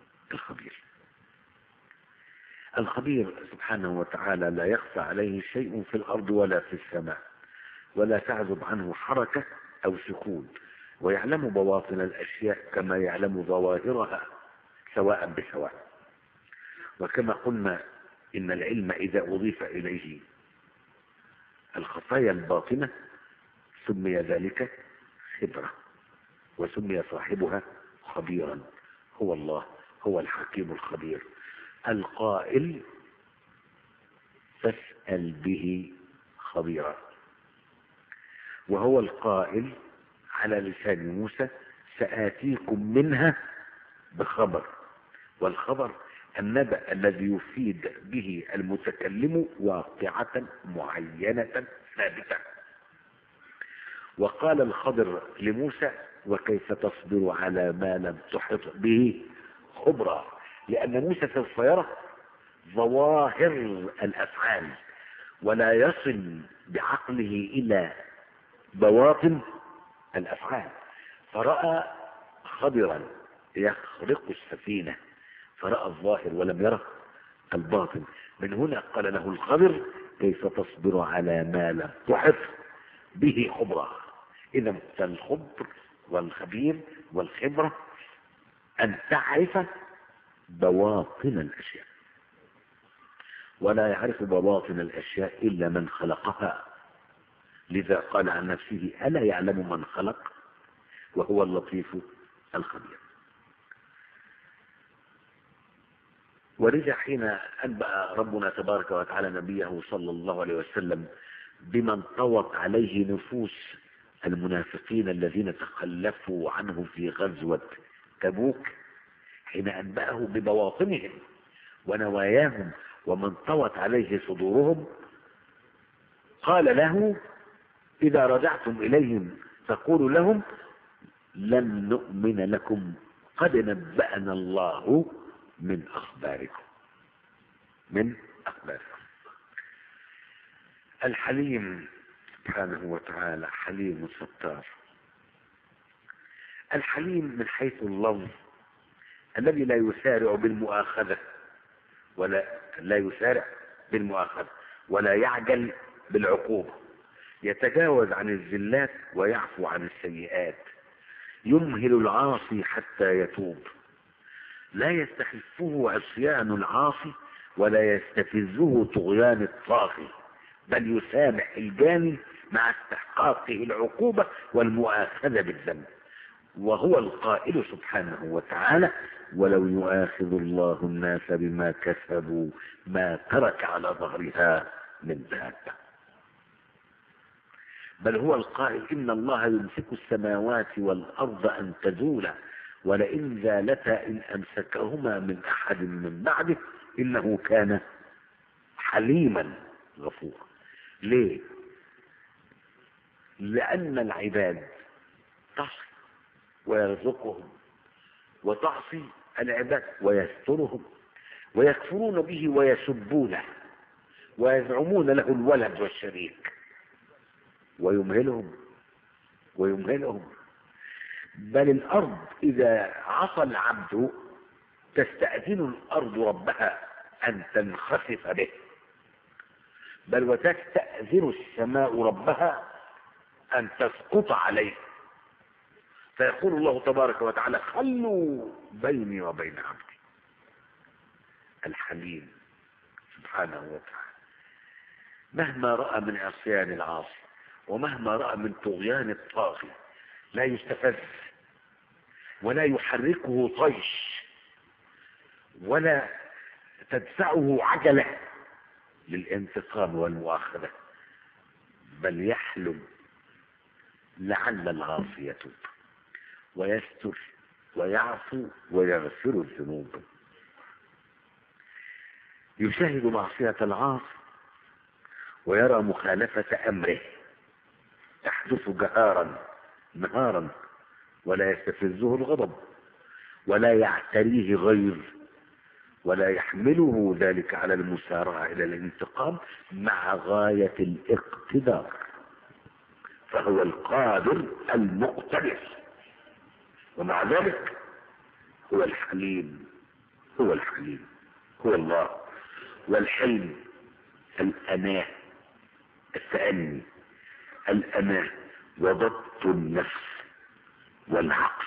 Speaker 1: الخبير سبحانه وتعالى. لا يخفى عليه شيء في الأرض ولا في السماء، ولا تعزب عنه حركة أو سكون، ويعلم بواطن الأشياء كما يعلم ظواهرها سواء بسواء. وكما قلنا إن العلم إذا أضيف إليه الخفايا الباطنة سمي ذلك خبرة، وسمي صاحبها خبيرا. هو الله، هو الحكيم الخبير القائل فاسأل به خبيرا. وهو القائل على لسان موسى سآتيكم منها بخبر. والخبر النبأ الذي يفيد به المتكلم واقعة معينة ثابتة. وقال الخضر لموسى وكيف تصبر على ما لم تحط به خبرا، لأن موسى سوف يرى ظواهر الأفعال ولا يصل بعقله إلى بواطن الأفعال. فرأى خضرا يخرق السفينة، فرأى الظاهر ولم يرى الباطن. من هنا قال له الخضر كيف تصبر على ما لم تحط به خبرا. إذا فالخبر والخبير والخبرة أن تعرف بواطن الأشياء، ولا يعرف بواطن الأشياء إلا من خلقها. لذا قال عن نفسه ألا يعلم من خلق وهو اللطيف الخبير. ولذا حين أنبأ ربنا تبارك وتعالى نبيه صلى الله عليه وسلم بمن طوت عليه نفوس المنافقين الذين تخلفوا عنه في غزوة تبوك، حين أنبأه ببواطنهم ونواياهم ومن طوت عليه صدورهم، قال له إذا رجعتم إليهم فقولوا لهم لن نؤمن لكم قد نبأنا الله من أخباركم. الحليم سبحانه وتعالى حليم ستار. الحليم من حيث اللفظ الذي لا يسارع بالمؤاخذة ولا يعجل بالعقوبة، يتجاوز عن الزلات ويعفو عن السيئات، يمهل العاصي حتى يتوب، لا يستخفه عصيان العاصي ولا يستفزه طغيان الطاغي، بل يسامح الجاني مع استحقاقه العقوبة والمؤاخذة بالذنب. وهو القائل سبحانه وتعالى ولو يؤاخذ الله الناس بما كسبوا ما ترك على ظهرها من دابة. بل هو القائل إن الله يمسك السماوات والأرض أن تزولا ولئن زالتا إن أمسكهما من أحد من بعده إنه كان حليما غفورا. ليه؟ لأن العباد تعصي ويرزقهم وتعصي العباد ويسترهم ويكفرون به ويسبونه ويزعمون له الولد والشريك ويمهلهم. بل الأرض إذا عصى العبد تستأذن الأرض ربها أن تنخسف به، بل وتستأذن السماء ربها أن تسقط عليه، فيقول الله تبارك وتعالى خلوا بيني وبين عبدي. الحليم سبحانه وتعالى مهما رأى من عصيان العاصي ومهما رأى من طغيان الطاغي لا يستفز ولا يحركه طيش ولا تدفعه عجلة للانتقام والمؤاخذة، بل يحلم لعل العاصي يتوب ويستر ويعفو ويغفر الذنوب. يشاهد معصية العاصي ويرى مخالفة أمره تحدث جهارا نهارا، ولا يستفزه الغضب ولا يعتريه غير، ولا يحمله ذلك على المسارعة إلى الانتقام مع غاية الاقتدار، فهو القادر المقتدر، ومع ذلك هو الحليم. هو الحليم هو الله. والحلم الأناة، التأني، الأناة وضبط النفس والعقل.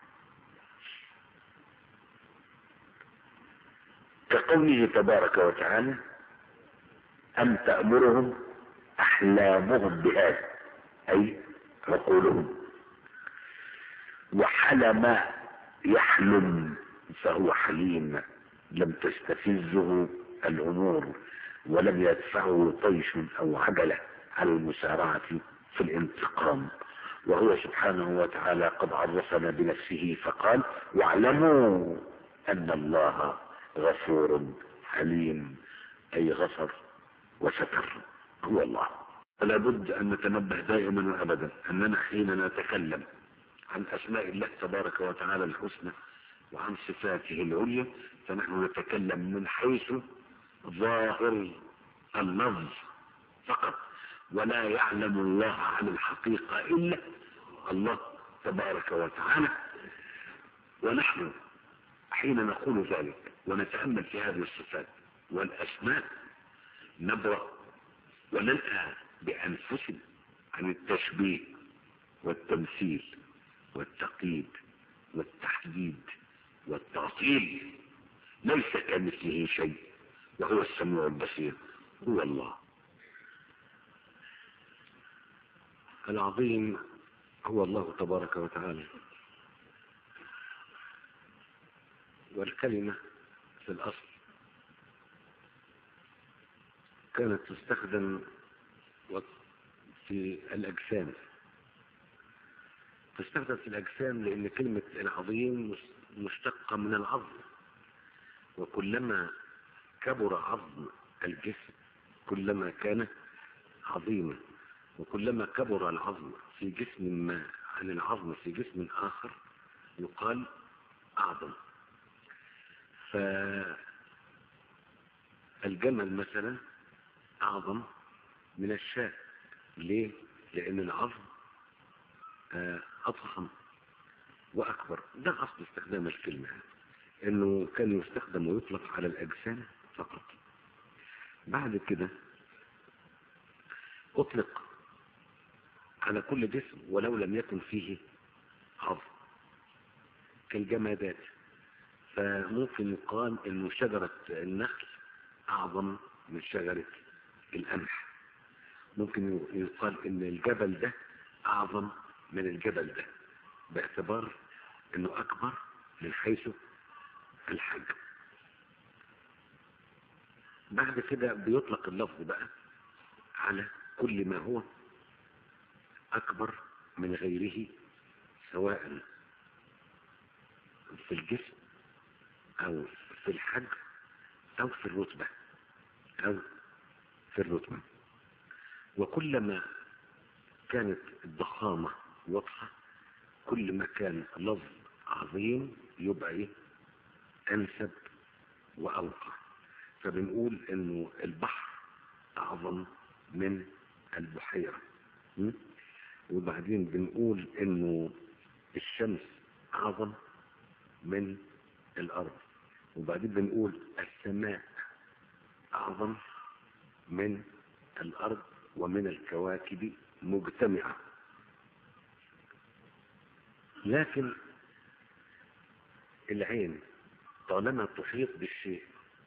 Speaker 1: كقوله تبارك وتعالى: أم تأمرهم أحلامهم بهذا، أي عقولهم. وحلم يحلم فهو حليم، لم تستفزه الأمور ولم يدفعه طيش أو عجلة على المسارعة في الانتقام. وهو سبحانه وتعالى قد عرفنا بنفسه فقال: واعلموا أن الله غفور حليم، أي غفر وستر. هو الله. فلا بد أن نتنبه دائما وأبدا أننا حين نتكلم عن أسماء الله تبارك وتعالى الحسنى وعن صفاته العليا، فنحن نتكلم من حيث ظاهر اللفظ فقط، ولا يعلم الله عن الحقيقة إلا الله تبارك وتعالى. ونحن حين نقول ذلك ونتأمل في هذه الصفات والأسماء نبرأ وننأى بأنفسنا عن التشبيه والتمثيل والتقييد والتحديد والتعطيل. ليس كمثله شيء وهو السميع البصير. هو الله العظيم، هو الله تبارك وتعالى. والكلمة في الأصل كانت تستخدم في الأجسام، تستخدم في الأجسام لأن كلمة العظيم مشتقة من العظم، وكلما كبر عظم الجسم كلما كان عظيما، وكلما كبر العظم في جسم ما عن العظم في جسم آخر يقال أعظم. فالجمل مثلا أعظم من الشاة. ليه؟ لأن العظم أضخم وأكبر. ده أصل استخدام الكلمة، إنه كان يستخدم ويطلق على الأجسام فقط. بعد كده أطلق على كل جسم ولو لم يكن فيه عظم كالجمادات. فممكن يقال إنه شجرة النخل أعظم من شجرة القمح. ممكن يقال إن الجبل ده أعظم من الجبل ده باعتبار إنه أكبر من حيث الحجم. بعد كده بيطلق اللفظ بقى على كل ما هو أكبر من غيره، سواء في الجسم أو في الحجم أو في الرتبة أو في الرتبة. وكلما كانت الضخامة واضحة كل ما كان لفظ عظيم يبقى أنسب وأوقع. فبنقول إنه البحر أعظم من البحيرة، وبعدين بنقول إنه الشمس أعظم من الأرض، وبعدين بنقول السماء أعظم من الأرض ومن الكواكب مجتمعة. لكن العين طالما تحيط بالشيء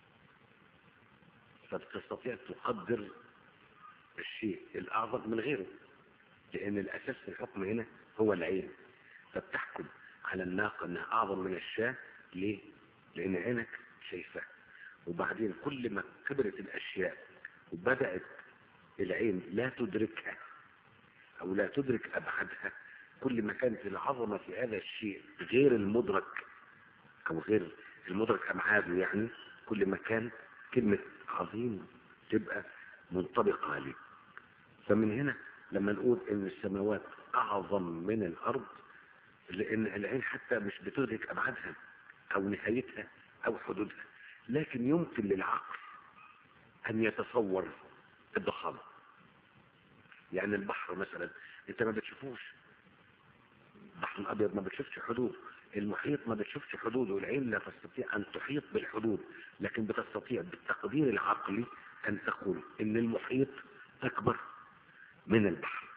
Speaker 1: فبتستطيع تقدر الشيء الأعظم من غيره، لأن الأساس في الحكم هنا هو العين. فبتحكم على الناقة أنها أعظم من الشاة. ليه؟ لأن عينك شايفة. وبعدين كل ما كبرت الأشياء وبدأت العين لا تدركها أو لا تدرك أبعادها، كل ما كانت العظمة في هذا الشيء غير المدرك أو غير المدرك أبعاده، يعني كل ما كان كلمة عظيم تبقى منطبقة عليه. فمن هنا لما نقول ان السماوات اعظم من الارض، لان العين حتى مش بتدرك ابعادها او نهايتها او حدودها، لكن يمكن للعقل ان يتصور الضخامة. يعني البحر مثلا انت ما بتشوفوش، البحر الابيض ما بتشوفش حدود، المحيط ما بتشوفش حدوده، العين لا تستطيع ان تحيط بالحدود، لكن بتستطيع بالتقدير العقلي ان تقول ان المحيط اكبر من البحر.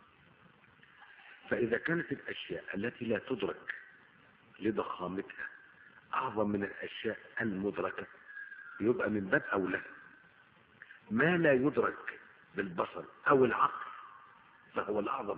Speaker 1: فاذا كانت الاشياء التي لا تدرك لضخامتها اعظم من الاشياء المدركة، يبقى من باب اولى ما لا يدرك بالبصر او العقل فهو الاعظم.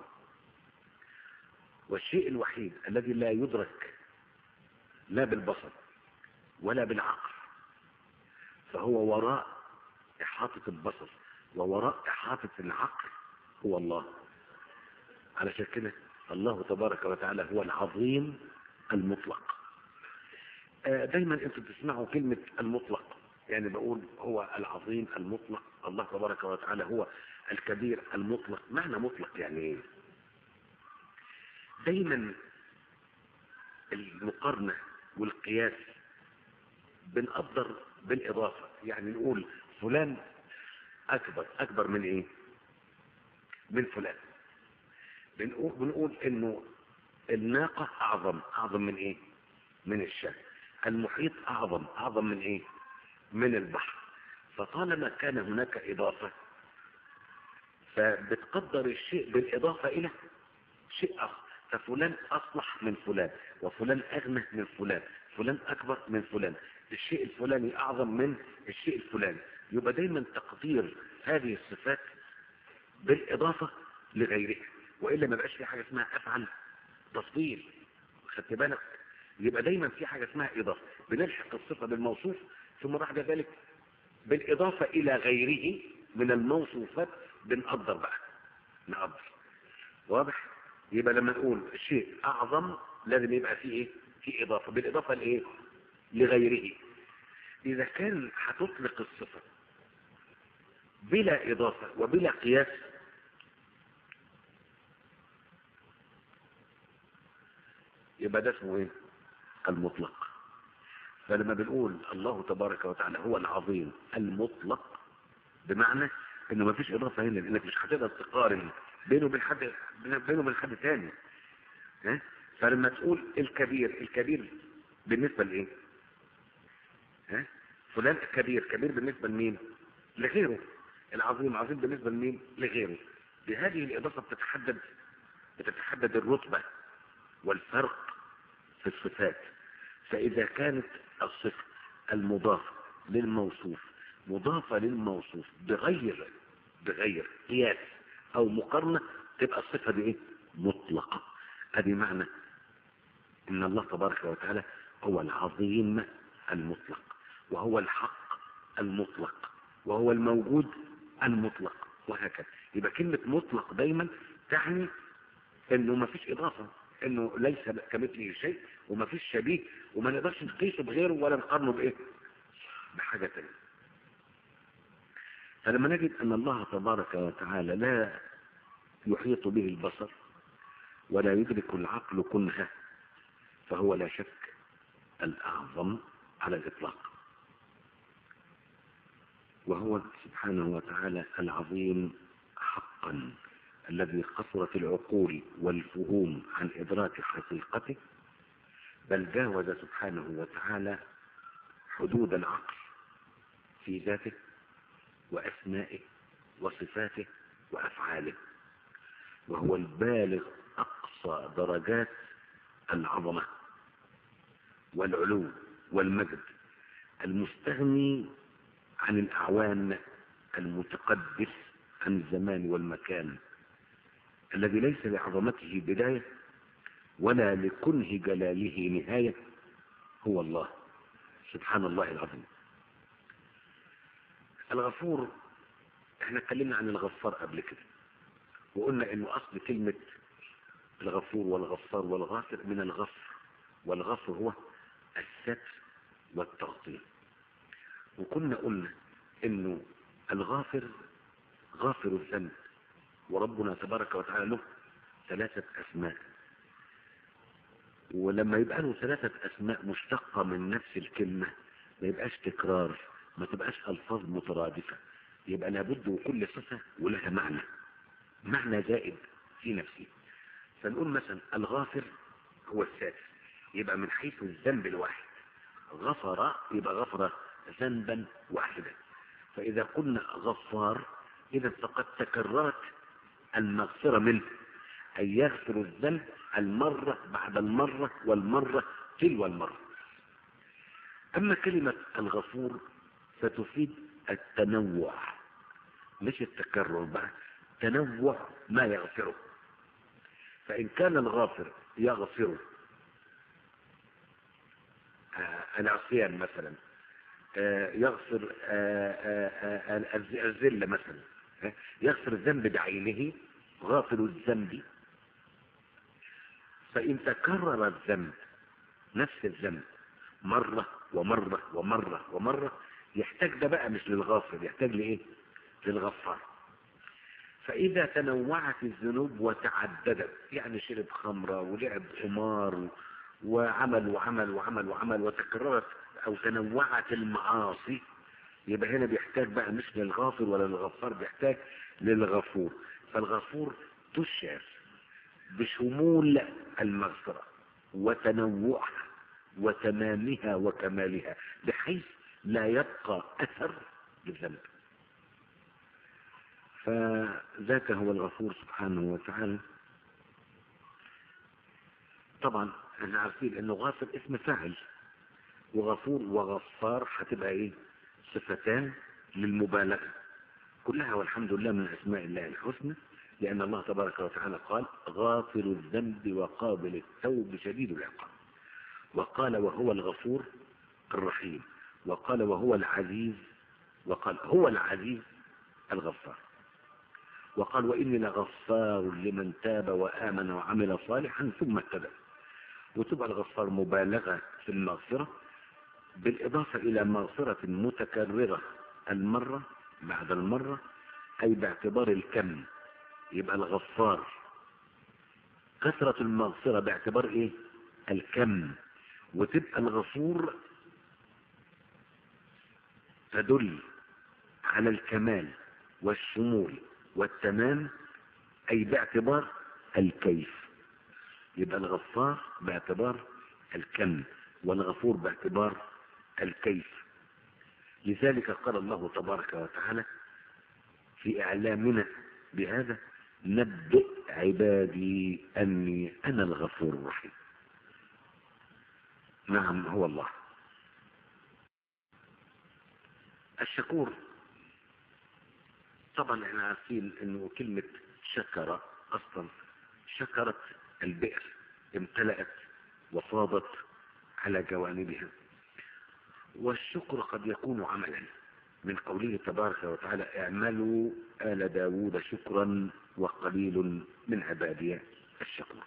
Speaker 1: والشيء الوحيد الذي لا يدرك لا بالبصر ولا بالعقل فهو وراء إحاطة البصر ووراء إحاطة العقل هو الله. علشان كده الله تبارك وتعالى هو العظيم المطلق. دايما انتوا بتسمعوا كلمة المطلق، يعني بقول هو العظيم المطلق، الله تبارك وتعالى هو الكبير المطلق. معنى مطلق يعني ايه؟ دايما المقارنة والقياس بنقدر بالإضافة، يعني نقول فلان أكبر من إيه؟ من فلان. بنقول إنه الناقة أعظم من إيه؟ من الشاة. المحيط أعظم من إيه؟ من البحر. فطالما كان هناك إضافة فبتقدر الشيء بالإضافة إلى شيء آخر. ففلان أصلح من فلان، وفلان أغنى من فلان، فلان أكبر من فلان، الشيء الفلاني أعظم من الشيء الفلاني. يبقى دايما تقدير هذه الصفات بالإضافة لغيرها، وإلا ما بقاش في حاجة اسمها أفعل تفضيل. خدت بالك؟ يبقى دايما في حاجة اسمها إضافة، بنلحق الصفة بالموصوف ثم بعد ذلك بالإضافة إلى غيره من الموصوفات بنقدر بقى، نقدر. واضح؟ يبقى لما نقول شيء أعظم لازم يبقى فيه إيه؟ في إضافة، بالإضافة لإيه؟ لغيره. إذا كان هتطلق الصفة بلا إضافة وبلا قياس يبقى ده اسمه إيه؟ المطلق. فلما بنقول الله تبارك وتعالى هو العظيم المطلق، بمعنى إنه ما فيش إضافة هنا، لأنك مش هتقدر تقارن بينه وبين حد تاني. فلما تقول الكبير بالنسبة لإيه؟ فلان كبير بالنسبة لمين؟ لغيره. العظيم عظيم بالنسبة لمين؟ لغيره. بهذه الإضافة بتتحدد الرتبة والفرق في الصفات. فإذا كانت الصفة المضافة للموصوف مضافة للموصوف بغير قياس أو مقارنة، تبقى الصفة دي إيه؟ مطلقة. هذه معنى إن الله تبارك وتعالى هو العظيم المطلق، وهو الحق المطلق، وهو الموجود المطلق، وهكذا. يبقى كلمة مطلق دايما تعني انه ما فيش اضافة، انه ليس كمثله شيء وما فيش شبيه، وما نقدرش نقيسه بغيره ولا نقارنه بايه؟ بحاجة تانية. فلما نجد ان الله تبارك وتعالى لا يحيط به البصر ولا يدرك العقل كنهه، فهو لا شك الأعظم على الإطلاق، وهو سبحانه وتعالى العظيم حقا الذي قصرت العقول والفهوم عن إدراك حقيقته، بل جاوز سبحانه وتعالى حدود العقل في ذاته وأسمائه وصفاته وأفعاله، وهو البالغ أقصى درجات العظمة والعلو والمجد، المستغني عن الأعوان، المتقدس عن الزمان والمكان، الذي ليس لعظمته بداية ولا لكنه جلاله نهاية، هو الله سبحان الله العظيم. الغفور، احنا اتكلمنا عن الغفار قبل كده، وقلنا انه اصل كلمة الغفور والغفار والغافر من الغفر، والغفر هو الستر والتغطية. وكنا قلنا انه الغافر غافر الذنب، وربنا تبارك وتعالى له 3 أسماء، ولما يبقى له 3 أسماء مشتقة من نفس الكلمة ما يبقاش تكرار، ما تبقاش ألفاظ مترادفة، يبقى لابد وكل صفة ولها معنى زائد في نفسه. فنقول مثلا الغافر هو الساتر، يبقى من حيث الذنب الواحد، غفر يبقى غفر ذنبا واحدا. فإذا قلنا غفار إذا فقد تكررت المغفرة منه، أي يغفر الذنب المرة بعد المرة والمرة تلو المرة. أما كلمة الغفور فتفيد التنوع مش التكرر بقى، تنوع ما يغفره. فإن كان الغافر يغفر العصيان مثلا، يغفر الذل مثلا، يغفر الذنب بعينه غافر الذنب. فإن تكرر الذنب نفس الذنب مرة ومرة ومرة ومرة يحتاج ده بقى مش للغافر، يحتاج لإيه؟ للغفار. فإذا تنوعت الذنوب وتعددت، يعني شرب خمرة ولعب قمار وعمل وعمل وعمل وعمل وتكررت أو تنوعت المعاصي، يبقى هنا بيحتاج بقى مش للغافر ولا للغفار، بيحتاج للغفور. فالغفور تشعر بشمول المغفرة وتنوعها وتمامها وكمالها بحيث لا يبقى أثر للذنب. فذاك هو الغفور سبحانه وتعالى. طبعا احنا عارفين انه غافر اسم فاعل، وغفور وغفار هتبقى ايه؟ صفتان للمبالغة كلها، والحمد لله من اسماء الله الحسنى، لان الله تبارك وتعالى قال غافر الذنب وقابل التوب شديد العقاب، وقال وهو الغفور الرحيم، وقال وهو العزيز، وقال هو العزيز الغفار، وقال وإني لغفار لمن تاب وآمن وعمل صالحا ثم اهتدى. وتبقى الغفار مبالغة في المغفرة بالإضافة إلى مغفرة متكررة المرة بعد المرة، أي باعتبار الكم. يبقى الغفار كثرة المغفرة باعتبار إيه؟ الكم. وتبقى الغفور تدل على الكمال والشمول والتمام، أي باعتبار الكيف. يبقى الغفار باعتبار الكم والغفور باعتبار الكيف. لذلك قال الله تبارك وتعالى في إعلامنا بهذا نبئ عبادي أني أنا الغفور الرحيم. نعم هو الله. الشكور طبعا احنا عارفين انه كلمة شكر اصلا شكرت البئر، امتلأت وفاضت على جوانبها. والشكر قد يكون عملا من قوله تبارك وتعالى اعملوا آل داود شكرا وقليل من عبادي الشكور.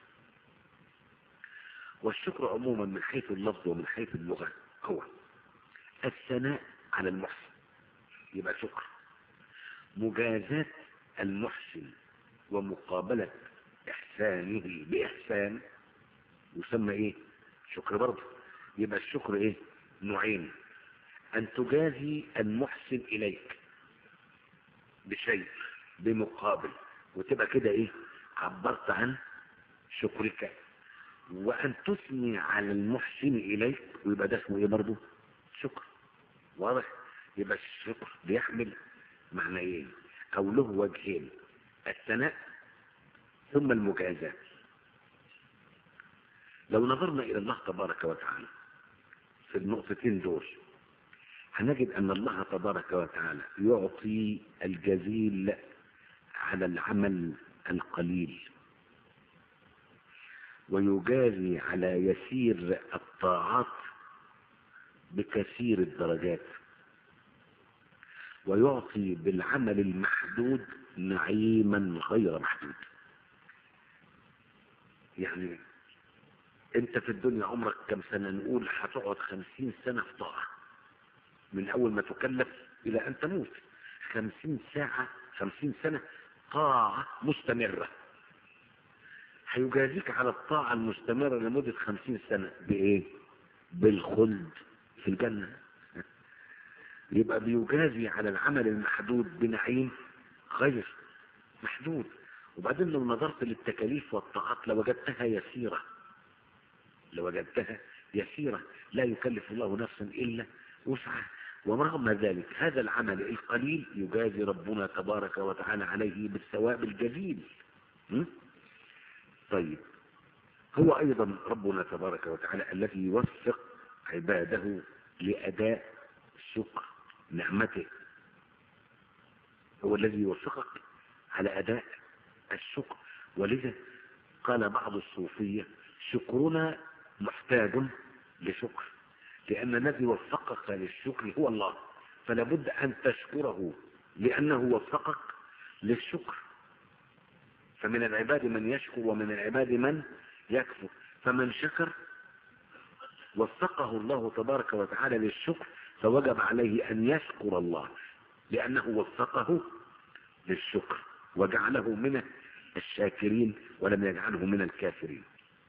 Speaker 1: والشكر عموما من حيث اللفظ ومن حيث اللغة هو الثناء على المحسن، يبقى شكر. مجازاة المحسن ومقابلة إحسانه بإحسان يسمى إيه؟ شكر برضه. يبقى الشكر إيه؟ نوعين: أن تجازي المحسن إليك بشيء بمقابل وتبقى كده إيه؟ عبرت عن شكرك، وأن تثني على المحسن إليك ويبقى ده اسمه إيه برضه؟ شكر. واضح؟ يبقى الشكر بيحمل معنيين او له وجهين: الثناء ثم المجازاة. لو نظرنا الى الله تبارك وتعالى في النقطتين دول هنجد ان الله تبارك وتعالى يعطي الجزيل على العمل القليل، ويجازي على يسير الطاعات بكثير الدرجات، ويعطي بالعمل المحدود نعيما غير محدود. يعني انت في الدنيا عمرك كم سنة؟ نقول هتقعد 50 سنة في طاعة، من أول ما تكلف إلى أن تموت. 50 ساعة 50 سنة طاعة مستمرة. هيجازيك على الطاعة المستمرة لمدة 50 سنة بإيه؟ بالخلد في الجنة. يبقى بيجازي على العمل المحدود بنعيم غير محدود. وبعدين لو نظرت للتكاليف والطاعات لوجدتها يسيرة، يسيرة، لا يكلف الله نفسا إلا وسعها. ورغم ذلك هذا العمل القليل يجازي ربنا تبارك وتعالى عليه بالثواب الجزيل. طيب، هو أيضا ربنا تبارك وتعالى الذي يوفق عباده لأداء شكر نعمته، هو الذي يوفقك على أداء الشكر. ولذا قال بعض الصوفية: شكرنا محتاج لشكر، لأن الذي وفقك للشكر هو الله، فلا بد أن تشكره لأنه وفقك للشكر. فمن العباد من يشكر ومن العباد من يكفر، فمن شكر وفقه الله تبارك وتعالى للشكر، فوجب عليه أن يشكر الله لأنه وفقه للشكر وجعله من الشاكرين ولم يجعله من الكافرين.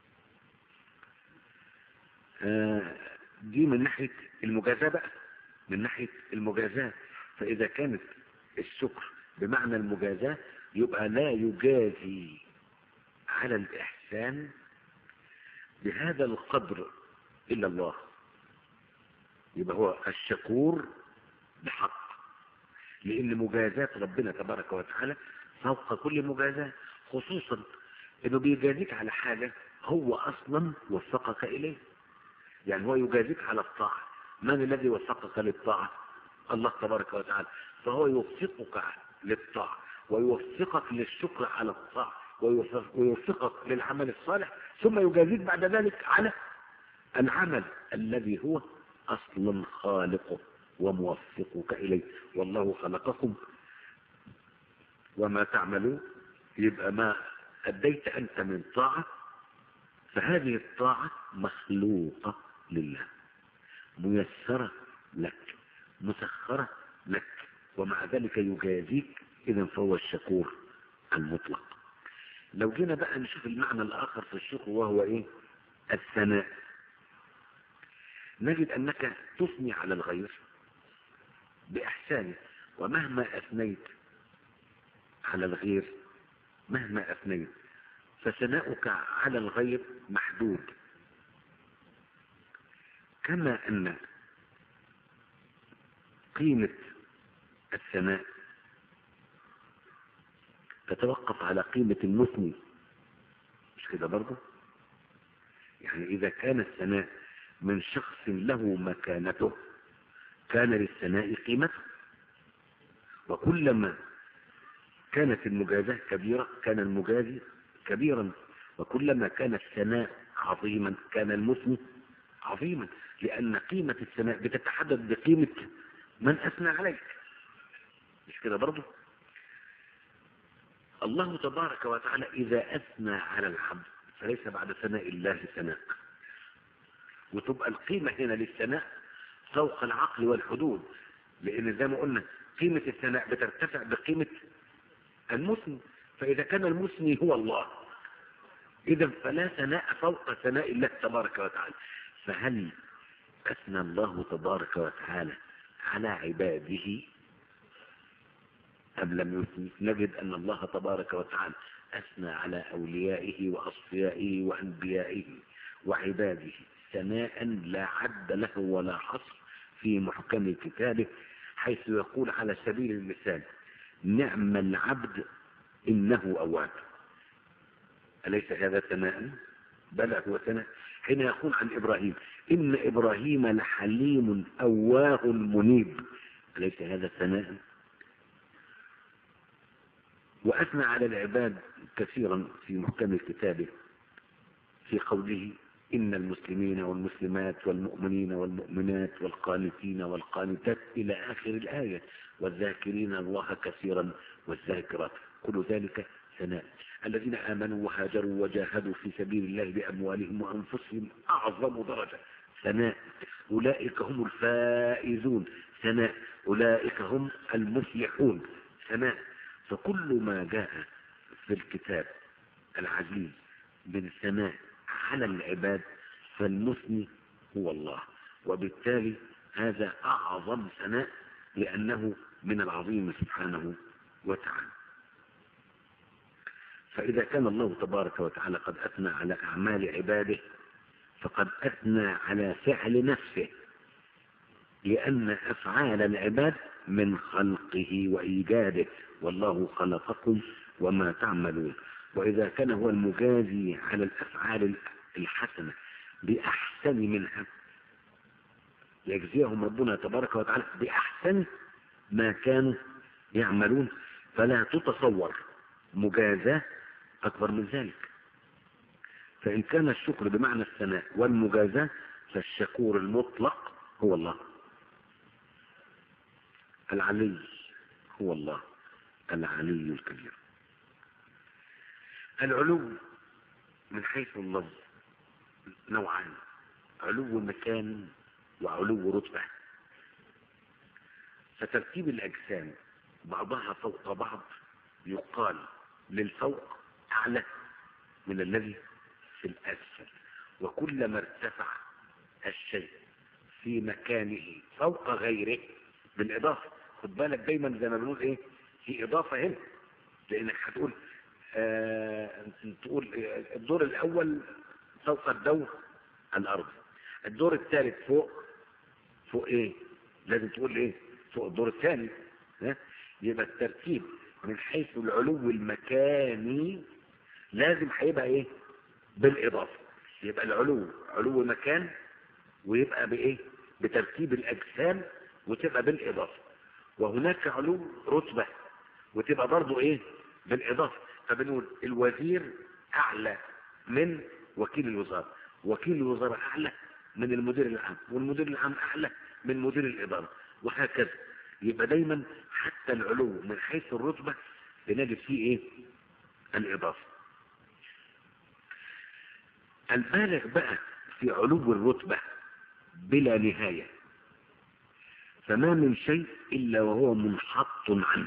Speaker 1: دي من ناحية المجازاة بقى، من ناحية المجازاة. فإذا كانت الشكر بمعنى المجازاة يبقى لا يجازي على الإحسان بهذا القدر إلا الله، يبقى هو الشكور بحق، لأن مجازات ربنا تبارك وتعالى فوق كل مجازاة، خصوصا إنه بيجازيك على حاجة هو أصلا وفقك إليه. يعني هو يجازيك على الطاعة. من الذي وفقك للطاعة؟ الله تبارك وتعالى. فهو يوفقك للطاعة ويوفقك للشكر على الطاعة ويوفقك للعمل الصالح، ثم يجازيك بعد ذلك على العمل الذي هو أصلا خالقه وموفقك إليه. والله خلقكم وما تعملون. يبقى ما أديت أنت من طاعة فهذه الطاعة مخلوقة لله، ميسرة لك، مسخرة لك، ومع ذلك يجازيك. إذن فهو الشكور المطلق. لو جينا بقى نشوف المعنى الآخر في الشكر وهو إيه؟ الثناء. نجد أنك تثني على الغير بإحسانه، ومهما أثنيت على الغير، مهما أثنيت فثناؤك على الغير محدود. كما أن قيمة الثناء تتوقف على قيمة المثني، مش كده برضه؟ يعني إذا كان الثناء من شخص له مكانته كان للثناء قيمته، وكلما كانت المجازاة كبيرة كان المجازي كبيرا، وكلما كان الثناء عظيما كان المثني عظيما، لأن قيمة الثناء بتتحدد بقيمة من أثنى عليك، مش كده برضه؟ الله تبارك وتعالى إذا أثنى على العبد فليس بعد ثناء الله ثناء، وتبقى القيمة هنا للثناء فوق العقل والحدود، لأن زي ما قلنا قيمة الثناء بترتفع بقيمة المثني. فإذا كان المثني هو الله إذا فلا ثناء فوق ثناء الله تبارك وتعالى. فهل أثنى الله تبارك وتعالى على عباده أم لم يثني؟ نجد أن الله تبارك وتعالى أثنى على أوليائه وأصفيائه وأنبيائه وعباده ثناء لا عد له ولا حصر في محكم كتابه، حيث يقول على سبيل المثال: نعم العبد إنه أواب. أليس هذا ثناء؟ بلى هو ثناء. حين يقول عن إبراهيم: إن إبراهيم لحليم أواه منيب. أليس هذا ثناء؟ وأثنى على العباد كثيرا في محكم كتابه في قوله: إن المسلمين والمسلمات والمؤمنين والمؤمنات والقانتين والقانتات إلى آخر الآية، والذاكرين الله كثيرا والذاكرات، كل ذلك ثناء. الذين آمنوا وهاجروا وجاهدوا في سبيل الله بأموالهم وأنفسهم أعظم درجة ثناء. أولئك هم الفائزون. ثناء، أولئك هم المفلحون ثناء. فكل ما جاء في الكتاب العزيز من ثناء على العباد فالمثني هو الله، وبالتالي هذا أعظم ثناء لأنه من العظيم سبحانه وتعالى. فإذا كان الله تبارك وتعالى قد أثنى على أعمال عباده فقد أثنى على فعل نفسه، لأن أفعال العباد من خلقه وإيجاده، والله خلقكم وما تعملون. وإذا كان هو المجازي على الأفعال الحسنة بأحسن منها، يجزيهم ربنا تبارك وتعالى بأحسن ما كانوا يعملون، فلا تتصور مجازاة أكبر من ذلك. فإن كان الشكر بمعنى الثناء والمجازاة فالشكور المطلق هو الله العلي، هو الله العلي الكبير. العلو من حيث اللفظ نوعان: علو مكان وعلو رتبة. فترتيب الأجسام بعضها فوق بعض يقال للفوق أعلى من الذي في الأسفل، وكلما ارتفع الشيء في مكانه فوق غيره بالإضافة. خد بالك دايما زي ما بنقول إيه، في إضافة هنا، لأنك هتقول تقول الدور الأول فوق الدور الأرضي، الدور الثالث فوق إيه، لازم تقول إيه، فوق الدور الثاني. يبقى الترتيب من حيث العلو المكاني لازم هيبقى إيه، بالإضافة. يبقى العلو علو مكان، ويبقى بإيه، بترتيب الأجسام، وتبقى بالإضافة. وهناك علو رتبة وتبقى برضو إيه، بالإضافة. فبنقول الوزير أعلى من وكيل الوزارة، وكيل الوزارة أعلى من المدير العام، والمدير العام أعلى من مدير الإدارة، وهكذا. يبقى دايما حتى العلو من حيث الرتبة بنجد فيه إيه، الإضافة. البالغ بقى في علو الرتبة بلا نهاية فما من شيء إلا وهو منحط عنه.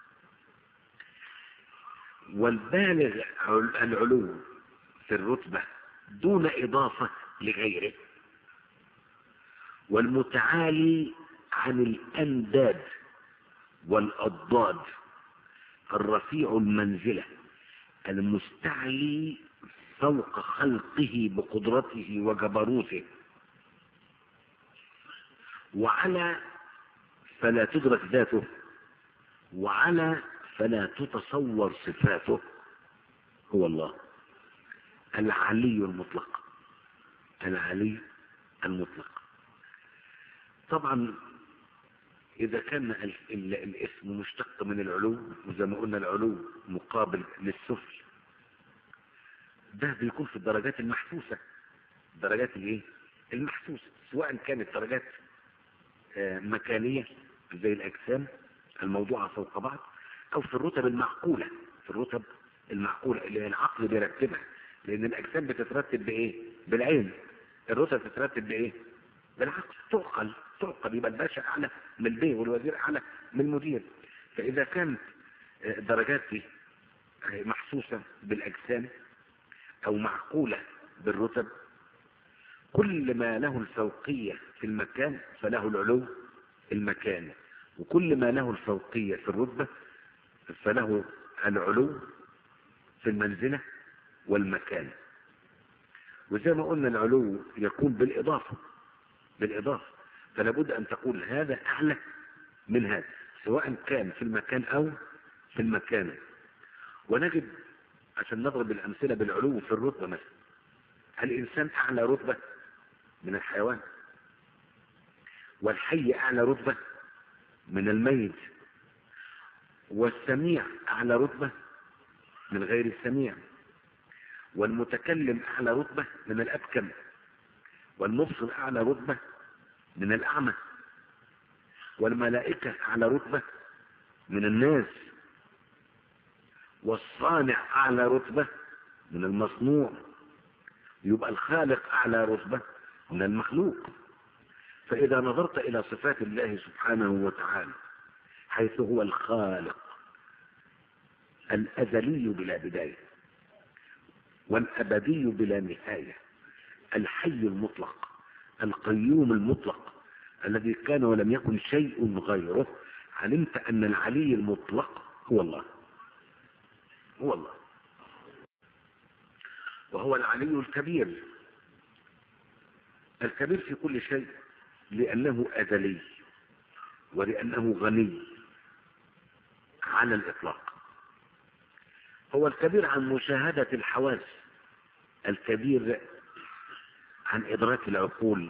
Speaker 1: والبالغ العلو في الرتبة دون إضافة لغيره، والمتعالي عن الأنداد والأضداد الرفيع المنزلة المستعلي فوق خلقه بقدرته وجبروته، وعلى فلا تدرك ذاته، وعلى فلا تتصور صفاته، هو الله العلي المطلق. العلي المطلق. طبعا إذا كان الاسم مشتق من العلو، وزي ما قلنا العلو مقابل للسفل، ده بيكون في الدرجات المحسوسة، الدرجات الايه المحسوسة، سواء كانت درجات مكانية زي الأجسام الموضوعة فوق بعض، أو في الرتب المعقولة، في الرتب المعقولة اللي العقل بيرتبها، لأن الأجسام بتترتب بإيه؟ بالعين. الرتب بتترتب بإيه؟ بالعقل. تعقل يبقى الباشا أعلى من البيه، والوزير أعلى من المدير. فإذا كانت درجات دي محسوسة بالأجسام أو معقولة بالرتب، كل ما له الفوقية في المكان فله العلو المكاني، وكل ما له الفوقية في الرتبة فله العلو في المنزلة والمكان. وزي ما قلنا العلو يكون بالإضافة، فلا بد أن تقول هذا أعلى من هذا، سواء كان في المكان أو في المكان. ونجد عشان نضرب الأمثلة بالعلو في الرتبة مثلا، الإنسان أعلى رتبة من الحيوان، والحي أعلى رتبة من الميت، والسميع أعلى رتبة من غير السميع، والمتكلم أعلى رتبة من الأبكم، والمبصر أعلى رتبة من الأعمى، والملائكة أعلى رتبة من الناس، والصانع أعلى رتبة من المصنوع. يبقى الخالق أعلى رتبة من المخلوق. فإذا نظرت إلى صفات الله سبحانه وتعالى حيث هو الخالق الأزلي بلا بداية والأبدي بلا نهاية، الحي المطلق القيوم المطلق الذي كان ولم يكن شيء غيره، علمت أن العلي المطلق هو الله، هو الله، وهو العلي الكبير، الكبير في كل شيء، لأنه أزلي ولأنه غني على الإطلاق. هو الكبير عن مشاهدة الحواس، الكبير عن إدراك العقول،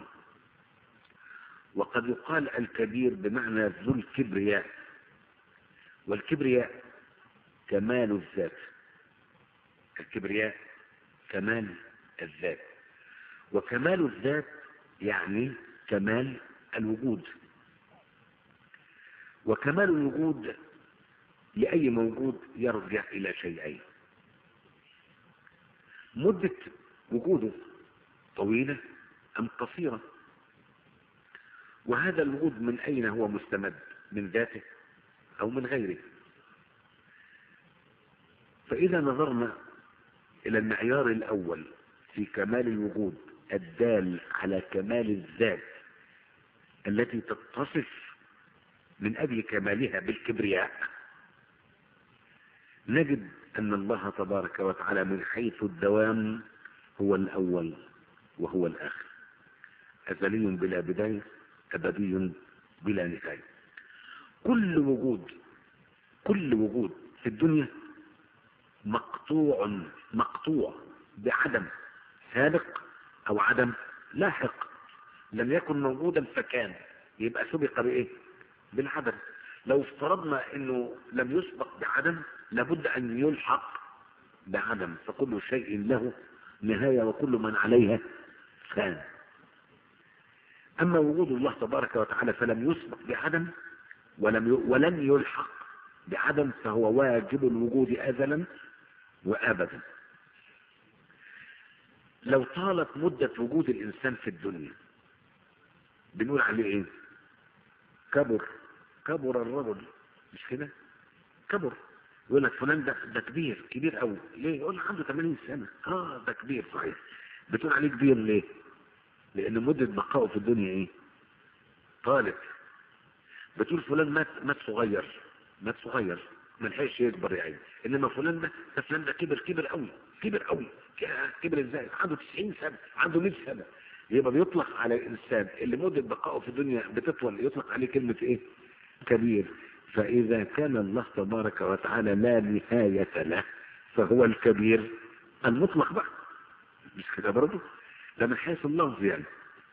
Speaker 1: وقد يقال الكبير بمعنى ذو الكبرياء، والكبرياء كمال الذات، الكبرياء كمال الذات، وكمال الذات يعني كمال الوجود، وكمال الوجود لأي موجود يرجع إلى شيئين: مدة وجوده طويلة أم قصيرة، وهذا الوجود من أين هو مستمد؟ من ذاته أو من غيره. فإذا نظرنا إلى المعيار الأول في كمال الوجود الدال على كمال الذات التي تتصف من أجل كمالها بالكبرياء، نجد أن الله تبارك وتعالى من حيث الدوام هو الأول وهو الآخر، أزلي بلا بداية أبدي بلا نهاية. كل وجود في الدنيا مقطوع بعدم سابق أو عدم لاحق، لم يكن موجودا فكان، يبقى سبق بإيه؟ بالعدم. لو افترضنا أنه لم يسبق بعدم لابد أن يلحق بعدم، فكل شيء له نهاية وكل من عليها فان. أما وجود الله تبارك وتعالى فلم يسبق بعدم ولن يلحق بعدم، فهو واجب الوجود أزلا وأبدا. لو طالت مدة وجود الإنسان في الدنيا بنقول عليه إيه؟ كبر الرجل، مش كده؟ كبر. يقول لك فلان ده كبير قوي، ليه؟ يقول لك عنده 80 سنة. ده كبير صحيح. بتقول عليه كبير ليه؟ لأن مدة بقائه في الدنيا إيه؟ طالت. بتقول فلان مات صغير ما لحقش يكبر يعني، انما فلان ده كبر قوي. كبر ازاي؟ عنده 90 سنة، عنده 100 سنة. يبقى بيطلق على الانسان اللي مدة بقائه في الدنيا بتطول يطلق عليه كلمة ايه؟ كبير. فاذا كان الله تبارك وتعالى لا نهاية له فهو الكبير المطلق بقى، مش كده برضه؟ ده من حيث اللفظ يعني.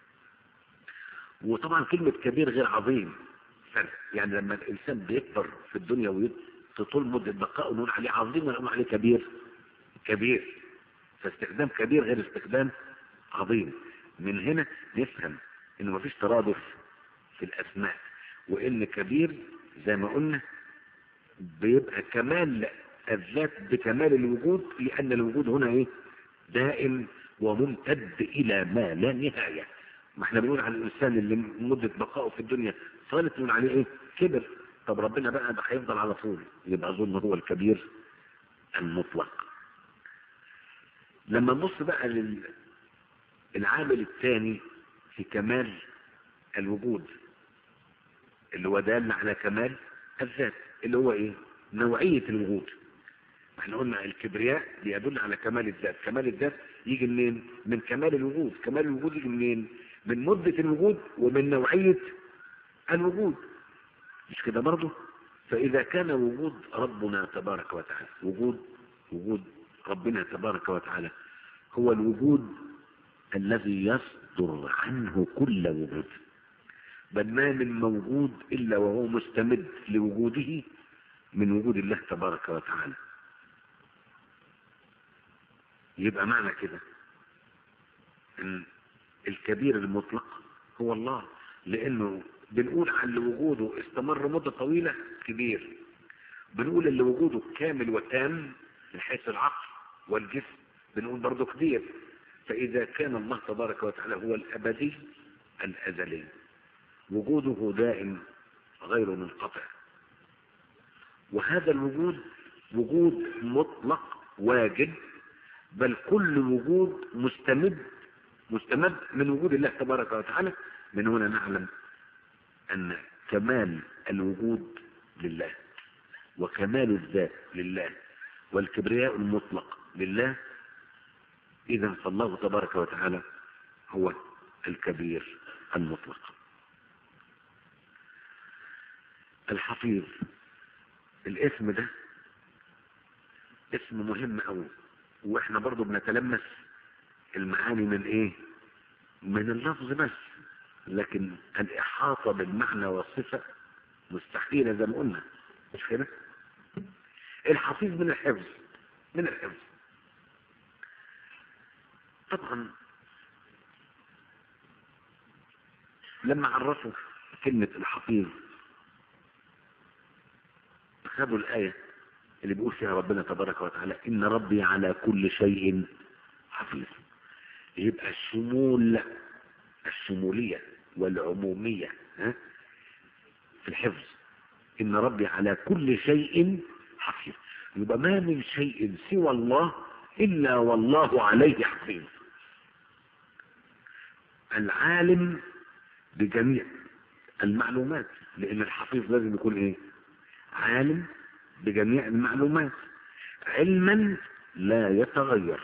Speaker 1: وطبعا كلمة كبير غير عظيم، يعني لما الانسان بيكبر في الدنيا وتطول مدة بقائه نقول عليه عظيم ولا نقول عليه كبير. فاستخدام كبير غير استخدام عظيم. من هنا نفهم انه مفيش ترادف في الاسماء، وان كبير زي ما قلنا بيبقى كمال الذات بكمال الوجود، لان الوجود هنا ايه؟ دائم وممتد الى ما لا نهاية. ما احنا بنقول على الانسان اللي مدة بقائه في الدنيا صارت نقول عليه ايه؟ كبر. طب ربنا بقى ده هيفضل على طول، يبقى اظن هو الكبير المطلق. لما نبص بقى للعامل الثاني في كمال الوجود اللي هو دال على كمال الذات، اللي هو ايه؟ نوعية الوجود. احنا قلنا الكبرياء بيدل على كمال الذات، كمال الذات يجي منين؟ من كمال الوجود. كمال الوجود يجي منين؟ من مدة الوجود ومن نوعية الوجود، مش كده برضه؟ فإذا كان وجود ربنا تبارك وتعالى وجود ربنا تبارك وتعالى هو الوجود الذي يصدر عنه كل وجود، بل ما من موجود إلا وهو مستمد لوجوده من وجود الله تبارك وتعالى. يبقى معنى كده ان الكبير المطلق هو الله، لانه بنقول عن اللي وجوده استمر مدة طويلة كبير، بنقول اللي وجوده كامل وتام من حيث العقل والجسم بنقول برضه كبير. فإذا كان الله تبارك وتعالى هو الأبدي الأزلي وجوده دائم غير منقطع، وهذا الوجود وجود مطلق واجب، بل كل وجود مستمد من وجود الله تبارك وتعالى. من هنا نعلم أن كمال الوجود لله، وكمال الذات لله، والكبرياء المطلق لله. إذا فالله تبارك وتعالى هو الكبير المطلق. الحفيظ، الاسم ده اسم مهم قوي، واحنا برضو بنتلمس المعاني من ايه؟ من اللفظ بس، لكن الإحاطة بالمعنى والصفة مستحيلة زي ما قلنا، مش كده؟ الحفيظ من الحفظ، من الحفظ. طبعا لما عرفوا كلمة الحفيظ خدوا الآية اللي بيقول فيها ربنا تبارك وتعالى إن ربي على كل شيء حفيظ. يبقى الشمولية والعمومية في الحفظ، إن ربي على كل شيء حفيظ. يبقى ما من شيء سوى الله إلا والله عليه حفيظ. العالم بجميع المعلومات، لأن الحفيظ لازم يكون إيه؟ عالم بجميع المعلومات، علما لا يتغير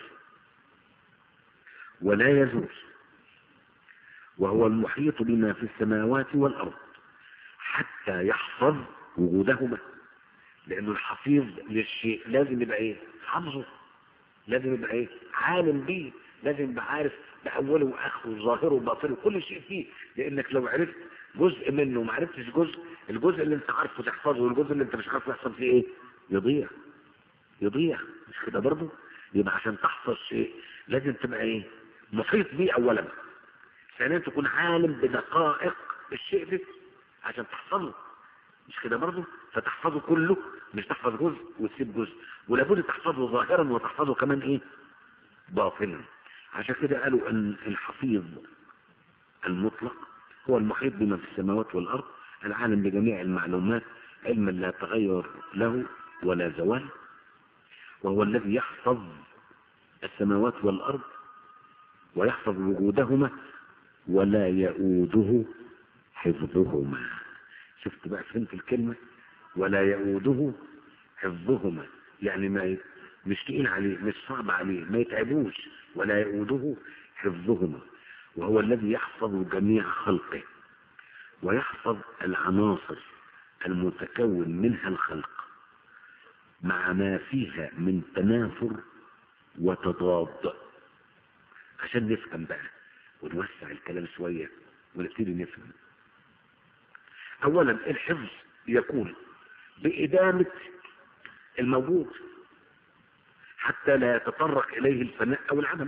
Speaker 1: ولا يزول، وهو المحيط بما في السماوات والأرض حتى يحفظ وجودهما. لأنه الحفيظ للشيء لازم يبقى إيه؟ حفظه، لازم يبقى إيه؟ عالم بيه، لازم يبقى عارف بأوله وآخره وظاهره وباطنه كل شيء فيه. لأنك لو عرفت جزء منه وما عرفتش الجزء اللي انت عارفه تحفظه، والجزء اللي انت مش عارفه يحصل فيه ايه؟ يضيع. مش كده برضه؟ يبقى عشان تحفظ شيء لازم تبقى ايه؟ محيط بيه اولا، ثانيا تكون عالم بدقائق الشيء ده عشان تحفظه. مش كده برضه؟ فتحفظه كله، مش تحفظ جزء وتسيب جزء، ولابد تحفظه ظاهرا وتحفظه كمان ايه؟ باطنا. عشان كده قالوا ان الحفيظ المطلق هو المحيط بما في السماوات والارض، العالم بجميع المعلومات، علما لا تغير له ولا زوال، وهو الذي يحفظ السماوات والارض ويحفظ وجودهما ولا يؤوده حفظهما. شفت بقى؟ فهمت الكلمة؟ ولا يؤوده حفظهما، يعني مش تقيل عليه، مش صعب عليه، ما يتعبوش. ولا يؤوده حفظهما، وهو الذي يحفظ جميع خلقه ويحفظ العناصر المتكون منها الخلق مع ما فيها من تنافر وتضاد. عشان نفهم بقى ونوسع الكلام شوية ونبتدي نفهم. اولا الحفظ يكون بإدامة الموجود حتى لا يتطرق إليه الفناء أو العدم.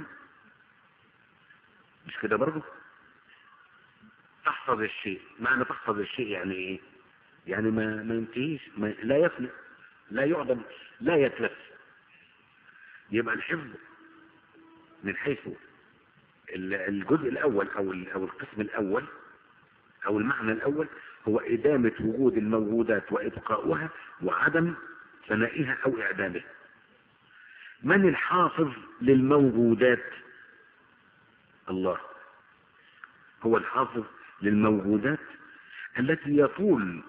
Speaker 1: مش كده برضه؟ تحفظ الشيء، معنى تحفظ الشيء يعني إيه؟ يعني ما ينتهيش، لا يفنى، لا يعدم، لا يتلف. يبقى الحفظ من حيث الجزء الأول أو القسم الأول أو المعنى الأول هو إدامة وجود الموجودات وإبقاؤها وعدم فنائها أو إعدامها. من الحافظ للموجودات؟ الله هو الحافظ للموجودات التي يطول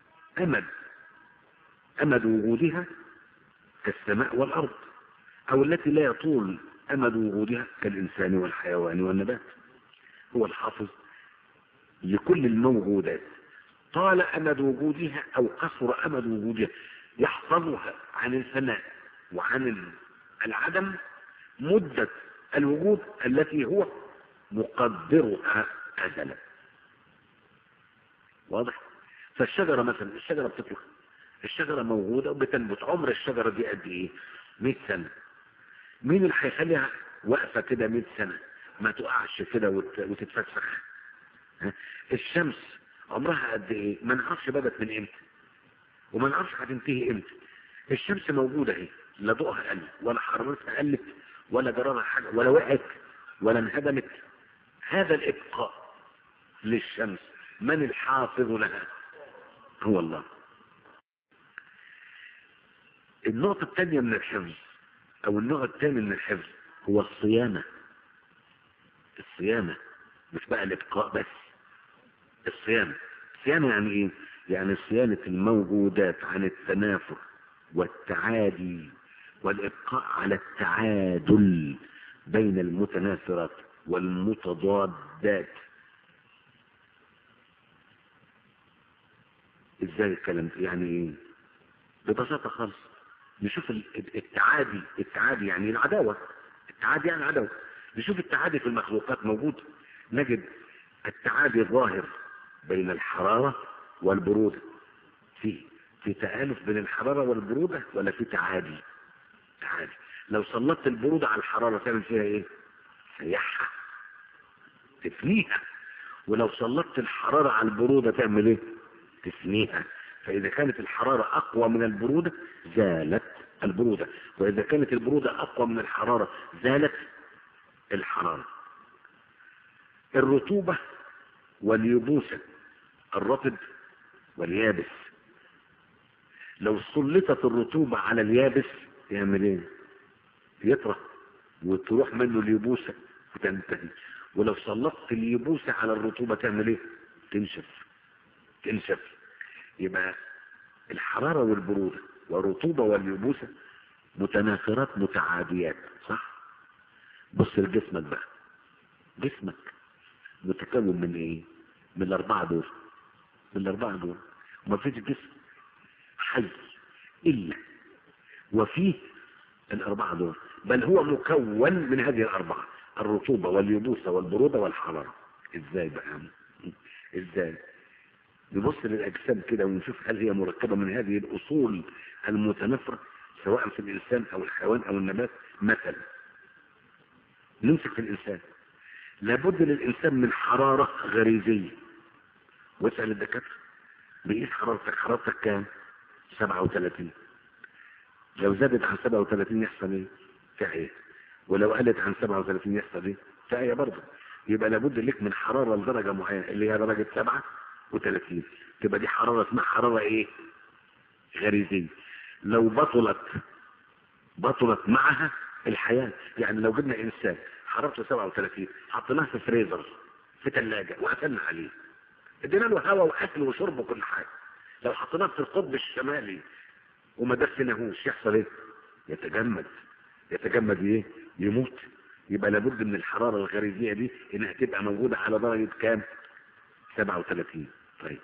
Speaker 1: أمد وجودها كالسماء والأرض، أو التي لا يطول أمد وجودها كالإنسان والحيوان والنبات. هو الحافظ لكل الموجودات طال أمد وجودها أو قصر أمد وجودها، يحفظها عن الفناء وعن العدم مدة الوجود التي هو مقدرها أزلا. واضح؟ فالشجرة مثلا، الشجرة بتطلع، الشجرة موجودة وبتنبت، عمر الشجرة دي قد ايه؟ 100 سنة. مين اللي هيخليها واقفة كده 100 سنة ما تقعش كده وتتفسخ؟ الشمس عمرها قد ايه؟ ما نعرفش بدت من امتى وما نعرفش هتنتهي امتى. الشمس موجودة اهي، لا ضوءها قل ولا حرارتها قلت ولا جرالها حاجة ولا وقعت ولا انهدمت. هذا الابقاء للشمس من الحافظ لها؟ هو الله. النقطة الثانية من الحفظ او النوع الثاني من الحفظ هو الصيانة. الصيانة مش بقى الابقاء بس، الصيانة. الصيانة يعني ايه؟ يعني صيانة الموجودات عن التنافر والتعادي والابقاء على التعادل بين المتنافرات والمتضادات. ازاي الكلام ده؟ يعني ايه؟ ببساطة خالص نشوف التعادي يعني العداوة. التعادي يعني العداوة. نشوف التعادي في المخلوقات موجود، نجد التعادي ظاهر بين الحرارة والبرودة. في تآلف بين الحرارة والبرودة ولا في تعادي؟ تعادي. لو سلطت البرودة على الحرارة تعمل فيها ايه؟ تسيحها، تفنيها. ولو سلطت الحرارة على البرودة تعمل ايه؟ تسنيها. فإذا كانت الحرارة أقوى من البرودة زالت البرودة، وإذا كانت البرودة أقوى من الحرارة زالت الحرارة. الرطوبة واليبوسة، الرطب واليابس، لو سلطت الرطوبة على اليابس يعمل ايه؟ يطرى وتروح منه اليبوسة وتنتهي. ولو سلطت اليبوسة على الرطوبة تعمل ايه؟ تنشف. يبقى الحرارة والبرودة والرطوبة واليبوسة متناثرات متعاديات، صح؟ بص لجسمك بقى، جسمك متكون من ايه؟ من الاربعة دول. وما فيش جسم حي الا وفيه الاربعة دول، بل هو مكون من هذه الاربعة: الرطوبة واليبوسة والبرودة والحرارة. ازاي بقى؟ ازاي؟ نبص للاجسام كده ونشوف هل هي مركبة من هذه الاصول المتنافرة سواء في الانسان او الحيوان او النبات. مثلا نمسك في الانسان، لابد للانسان من حرارة غريزية. واسأل الدكاترة، بقيس حرارتك كام؟ 37. لو زادت عن 37 يحصل ايه؟ تعيا. ولو قلت عن 37 يحصل ايه؟ تعيا برضه. يبقى لابد لك من حرارة لدرجة معينة اللي هي درجة 37. تبقى دي حرارة اسمها حرارة ايه؟ غريزية. لو بطلت معها الحياة. يعني لو جبنا انسان حرارته 37 حطيناه في فريزر، في ثلاجة، وقفلنا عليه، ادينا له هواء واكل وشرب وكل حاجة، لو حطيناه في القطب الشمالي وما دفناهوش يحصل ايه؟ يتجمد ايه؟ يموت. يبقى لابد من الحرارة الغريزية دي انها تبقى موجودة على درجة كام؟ 37. طيب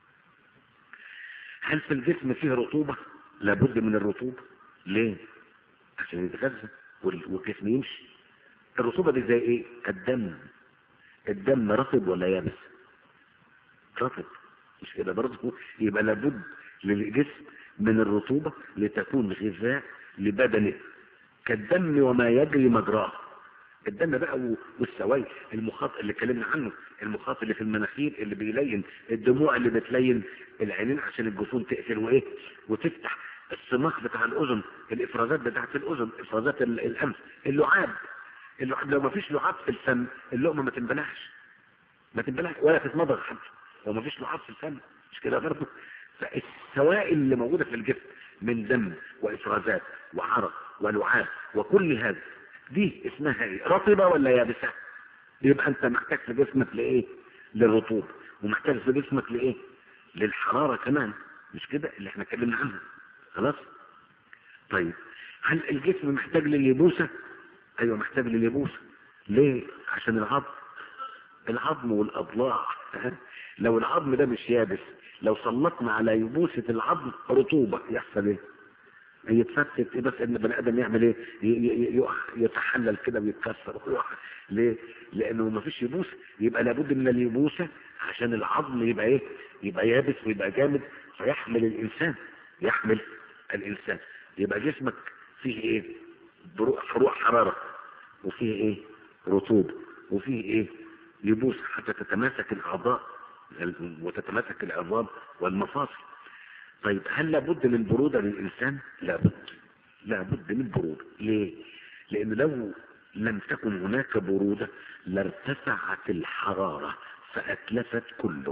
Speaker 1: هل في الجسم فيه رطوبة؟ لابد من الرطوبة. ليه؟ عشان يتغذى والجسم يمشي. الرطوبة دي زي ايه؟ الدم رطب ولا يابس؟ رطب، مش كده برضه؟ يبقى لابد للجسم من الرطوبة لتكون غذاء لبدنه، كالدم وما يجري مجراه. الدم بقى والسوائل، المخاط اللي اتكلمنا عنه، المخاط اللي في المناخير اللي بيلين، الدموع اللي بتلين العينين عشان الجفون تقفل وايه وتفتح، الصماخ بتاع الاذن، الافرازات بتاعت الاذن، افرازات الانف، اللعاب لو ما فيش لعاب في الفم اللقمه ما تنبلعش ولا تتمضغ حتى لو ما فيش لعاب في الفم، مش كده برضه؟ فالسوائل اللي موجوده في الجسم من دم وافرازات وعرق ولعاب وكل هذا، دي اسمها ايه؟ رطبه ولا يابسه؟ يبقى انت محتاج في جسمك لايه؟ للرطوبه. ومحتاج في جسمك لايه؟ للحراره كمان، مش كده اللي احنا اتكلمنا عنها؟ خلاص. طيب هل الجسم محتاج لليبوسه؟ ايوه محتاج لليبوسه. ليه؟ عشان العظم والاضلاع. لو العظم ده مش يابس، لو سلطنا على يبوسه العظم رطوبه يحصل ايه؟ يتفتت ايه؟ بس ان البني ادم يعمل ايه؟ يتحلل كده ويتكسر ويقع. ليه؟ لانه ما فيش يبوسه. يبقى لابد من اليبوسه عشان العظم يبقى ايه؟ يبقى يابس ويبقى جامد فيحمل الانسان. يبقى جسمك فيه ايه؟ فروع حراره، وفيه ايه؟ رطوبه، وفيه ايه؟ يبوس حتى تتماسك الاعضاء وتتماسك العظام والمفاصل. طيب هل لابد من برودة للإنسان؟ لابد من برودة. ليه؟ لأن لو لم تكن هناك برودة لارتفعت الحرارة فأتلفت كله.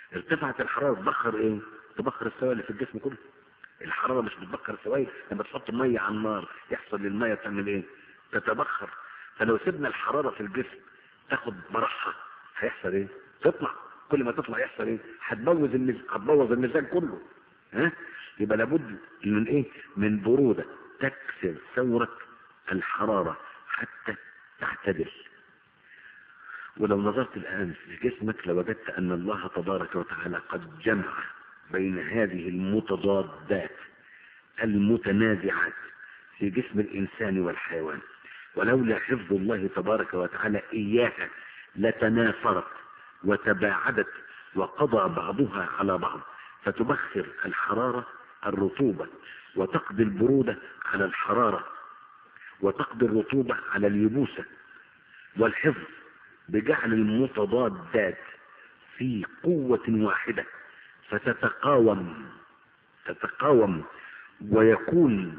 Speaker 1: ارتفعت الحرارة تبخر ايه؟ تبخر السوائل اللي في الجسم كله. الحرارة مش بتبخر السوائل، لما تحط مية على النار يحصل للمية تعمل ايه؟ تتبخر. فلو سيبنا الحرارة في الجسم تاخد براحها هيحصل ايه؟ تطلع. كل ما تطلع يحصل ايه؟ هتبوظ الميزان كله. ها؟ يبقى لابد من ايه؟ من برودة تكسر ثورة الحرارة حتى تعتدل. ولو نظرت الآن في جسمك لوجدت أن الله تبارك وتعالى قد جمع بين هذه المتضادات المتنازعات في جسم الإنسان والحيوان، ولولا حفظ الله تبارك وتعالى إياها لتنافرت وتباعدت وقضى بعضها على بعض، فتبخر الحرارة الرطوبة، وتقضي البرودة على الحرارة، وتقضي الرطوبة على اليبوسة. والحفظ بجعل المتضادات في قوة واحدة تتقاوم ويكون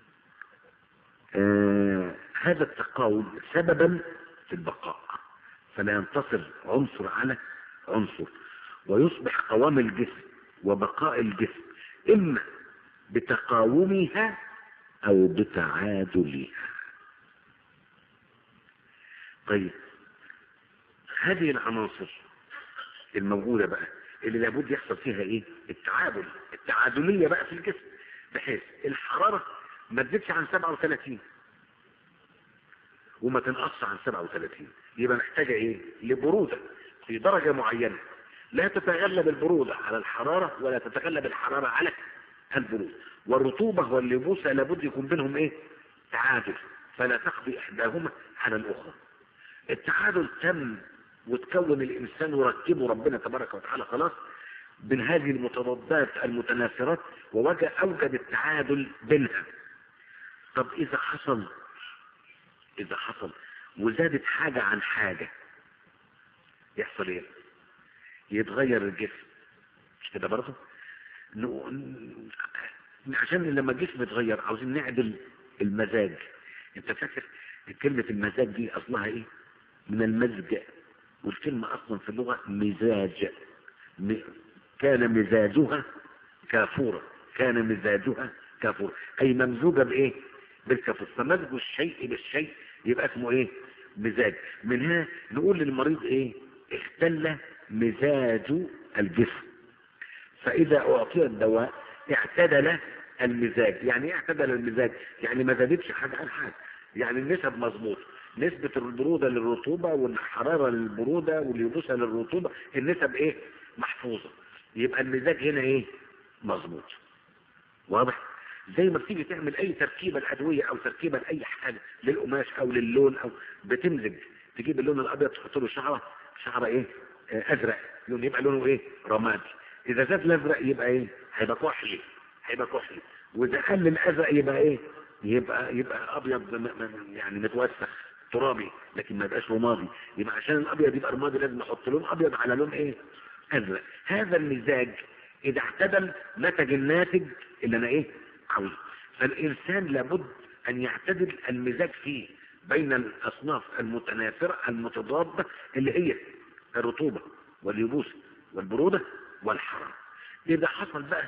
Speaker 1: هذا التقاوم سببا في البقاء، فلا ينتصر عنصر على عنصر، ويصبح قوام الجسم وبقاء الجسم إما بتقاومها أو بتعادلها. طيب هذه العناصر الموجودة بقى اللي لابد يحصل فيها ايه؟ التعادلية بقى في الجسم، بحيث الحرارة ما تزيدش عن 37 وما تنقصش عن 37. يبقى محتاجة ايه؟ لبرودة في درجة معينة لا تتغلب البرودة على الحرارة ولا تتغلب الحرارة على البرودة. والرطوبة واللبوسة لابد يكون بينهم ايه؟ تعادل، فلا تقضي احداهما على الاخرى. التعادل تم وتكون الانسان وركبه ربنا تبارك وتعالى خلاص بين هذه المتضادات المتنافرات، اوجد التعادل بينها. طب اذا حصل وزادت حاجة عن حاجة يحصل ايه؟ يتغير الجسم، مش كده برضه؟ عشان لما الجسم يتغير عاوزين نعدل المزاج. انت فاكر كلمة المزاج دي اصلها ايه؟ من المزج، والكلمة اصلا في اللغة مزاج. كان مزاجها كافورا، اي ممزوجة بايه؟ بالكافور. فمزج الشيء بالشيء يبقى اسمه ايه؟ مزاج. منها نقول للمريض ايه؟ اختل مزاج الجسم. فاذا اعطي الدواء اعتدل المزاج. يعني ايه اعتدل المزاج؟ يعني ما زادتش حاجة عن حاجة، يعني النسب مظبوط، نسبة البرودة للرطوبة والحرارة للبرودة واليبوسة للرطوبة، النسب ايه؟ محفوظة. يبقى المزاج هنا ايه؟ مظبوط. واضح؟ زي ما بتيجي تعمل اي تركيبة الادوية او تركيبة لاي حاجة، للقماش او للون، او بتمزج، تجيب اللون الابيض تحط له شعرة ايه؟ ازرق، يبقى لونه ايه؟ رمادي. اذا زاد الازرق يبقى ايه؟ هيبقى كحلي. واذا قل الازرق يبقى ايه؟ يبقى ابيض يعني متوسخ ترابي، لكن ما يبقاش رمادي. يبقى عشان الابيض يبقى رمادي لازم نحط لون ابيض على لون ايه؟ ازرق. هذا المزاج اذا اعتدل نتج الناتج اللي انا ايه؟ عاوزه. فالانسان لابد ان يعتدل المزاج فيه بين الاصناف المتنافرة المتضادة اللي هي الرطوبة واليبوسة والبرودة والحرارة. اذا حصل بقى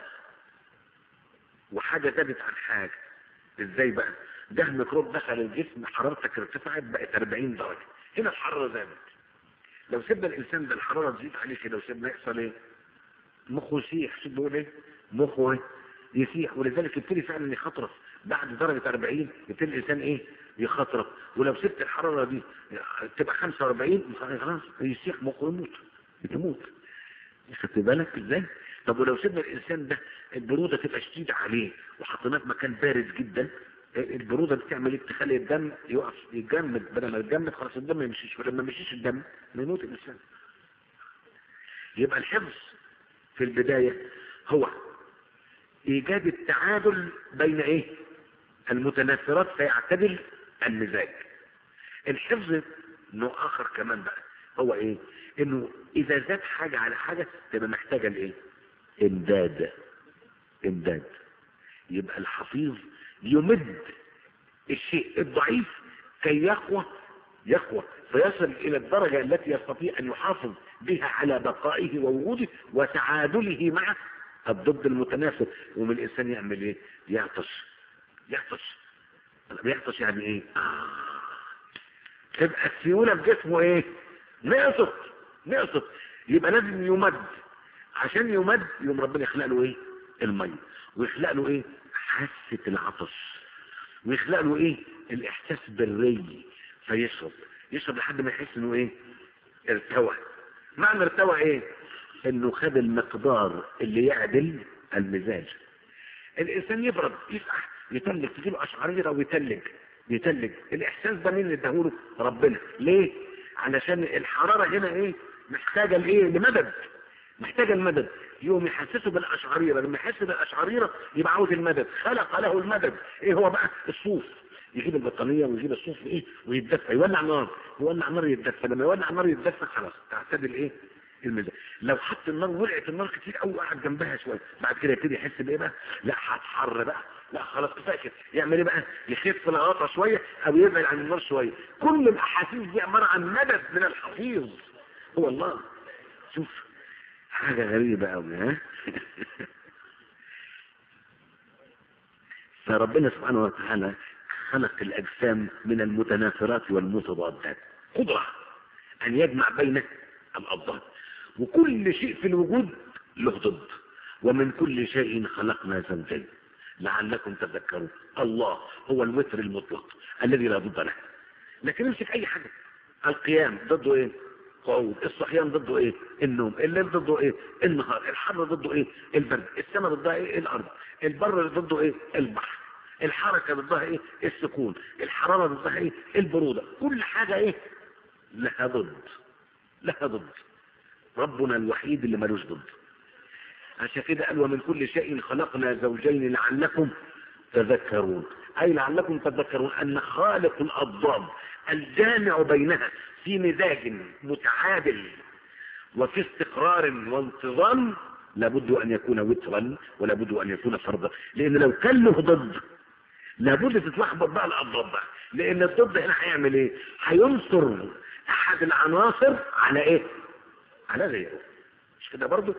Speaker 1: وحاجة زادت عن حاجة، ازاي بقى؟ ده ميكروب دخل الجسم، حرارتك ارتفعت بقت 40 درجة، هنا الحرارة زادت. لو سيبنا الانسان ده الحرارة تزيد عليه كده وسيبنا يحصل ايه؟ مخه يسيح. شو بيقول ايه؟ مخه يسيح. ولذلك يبتدي فعلا يخطرف بعد درجة 40، يبتدي الانسان ايه؟ يخطرف. ولو سبت الحرارة دي تبقى 45 خلاص يسيح، مخه يموت. خدت بالك ازاي؟ طب ولو سيبنا الانسان ده البرودة تبقى شديدة عليه وحطيناه في مكان بارد جدا، البرودة بتعمل ايه؟ تخلي الدم يقف يتجمد، بدل ما يتجمد خلاص الدم ما يمشيش، ولما ما يمشيش الدم ما يموت الانسان. يبقى الحفظ في البداية هو ايجاد التعادل بين ايه؟ المتنافرات فيعتدل المزاج. الحفظ نوع اخر كمان بقى هو ايه؟ انه اذا زاد حاجة على حاجة تبقى محتاجة لايه؟ امداد. يبقى الحفيظ يمد الشيء الضعيف كي يقوى فيصل الى الدرجة التي يستطيع ان يحافظ بها على بقائه ووجوده وتعادله مع الضد المتناسب. ومن الإنسان يعمل إيه؟ يعطش. بيعطش يعني إيه؟ تبقى السيولة في جسمه إيه؟ نقصت. يبقى لازم يمد. عشان يمد يوم ربنا يخلق له إيه؟ المية، ويخلق له إيه؟ حاسة العطش، ويخلق له إيه؟ الإحساس بالري، يشرب لحد ما يحس إنه إيه؟ ارتوى. معنى ارتوى إيه؟ إنه خد المقدار اللي يعدل المزاج. الإنسان يبرد، يسقح، يتلج، تجيله أشعريرة ويتلج. الإحساس ده مين اللي اداهوله؟ ربنا. ليه؟ علشان الحرارة هنا إيه؟ محتاجة لإيه؟ لمدد، محتاجة المدد. يوم يحسسه بالأشعريرة، لما يحس بالأشعريرة يبقى عاوز المدد. خلق له المدد. إيه هو بقى؟ الصوف. يجيب البطانية ويجيب الصوف إيه؟ ويتدفى، يولع نار يتدفى. لما يولع نار يتدفى خلاص تعتدل إيه؟ المزاج. لو حط النار ولعت النار كتير قوي وقعد جنبها شويه، بعد كده يبتدي يحس بايه بقى؟ لا هتحر بقى، لا خلاص كفايه كده. يعمل ايه بقى؟ يخف الغطا شويه او يبعد عن النار شويه. كل الاحاسيس دي عباره عن مدد من الحفيظ هو الله. شوف حاجه غريبه قوي، ها؟ فربنا سبحانه وتعالى خلق الاجسام من المتنافرات والمتضادات، قدره ان يجمع بين الأضداد. وكل شيء في الوجود له ضد. ومن كل شيء خلقنا زوجين لعلكم تذكرون. الله هو الوتر المطلق الذي لا ضد له. لكن امسك اي حاجه. القيام ضده ايه؟ قعود. الصحيان ضده ايه؟ النوم. الليل ضده ايه؟ النهار. الحر ضده ايه؟ البرد. السماء ضدها ايه؟ الارض. البر ضده ايه؟ البحر. الحركه ضدها ايه؟ السكون. الحراره ضدها ايه؟ البروده. كل حاجه ايه؟ لها ضد. ربنا الوحيد اللي ملوش ضد. عشان كده قال ومن كل شيء خلقنا زوجين لعلكم تذكرون. اي لعلكم تذكرون ان خالق الاضداد الجامع بينها في مزاج متعادل وفي استقرار وانتظام لابد ان يكون وترا ولابد ان يكون فردا. لان لو كان له ضد لابد تتلخبط بقى الاضداد بقى. لان الضد هنا هيعمل ايه؟ هينصر احد العناصر على ايه؟ على غيره. مش كده برضو؟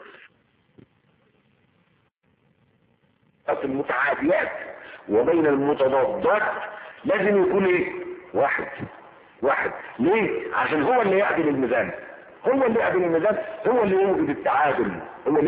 Speaker 1: المتعاديات وبين المتضادات لازم يكون ايه؟ واحد. ليه؟ عشان هو اللي يعدل الميزان، هو اللي يوجد التعادل،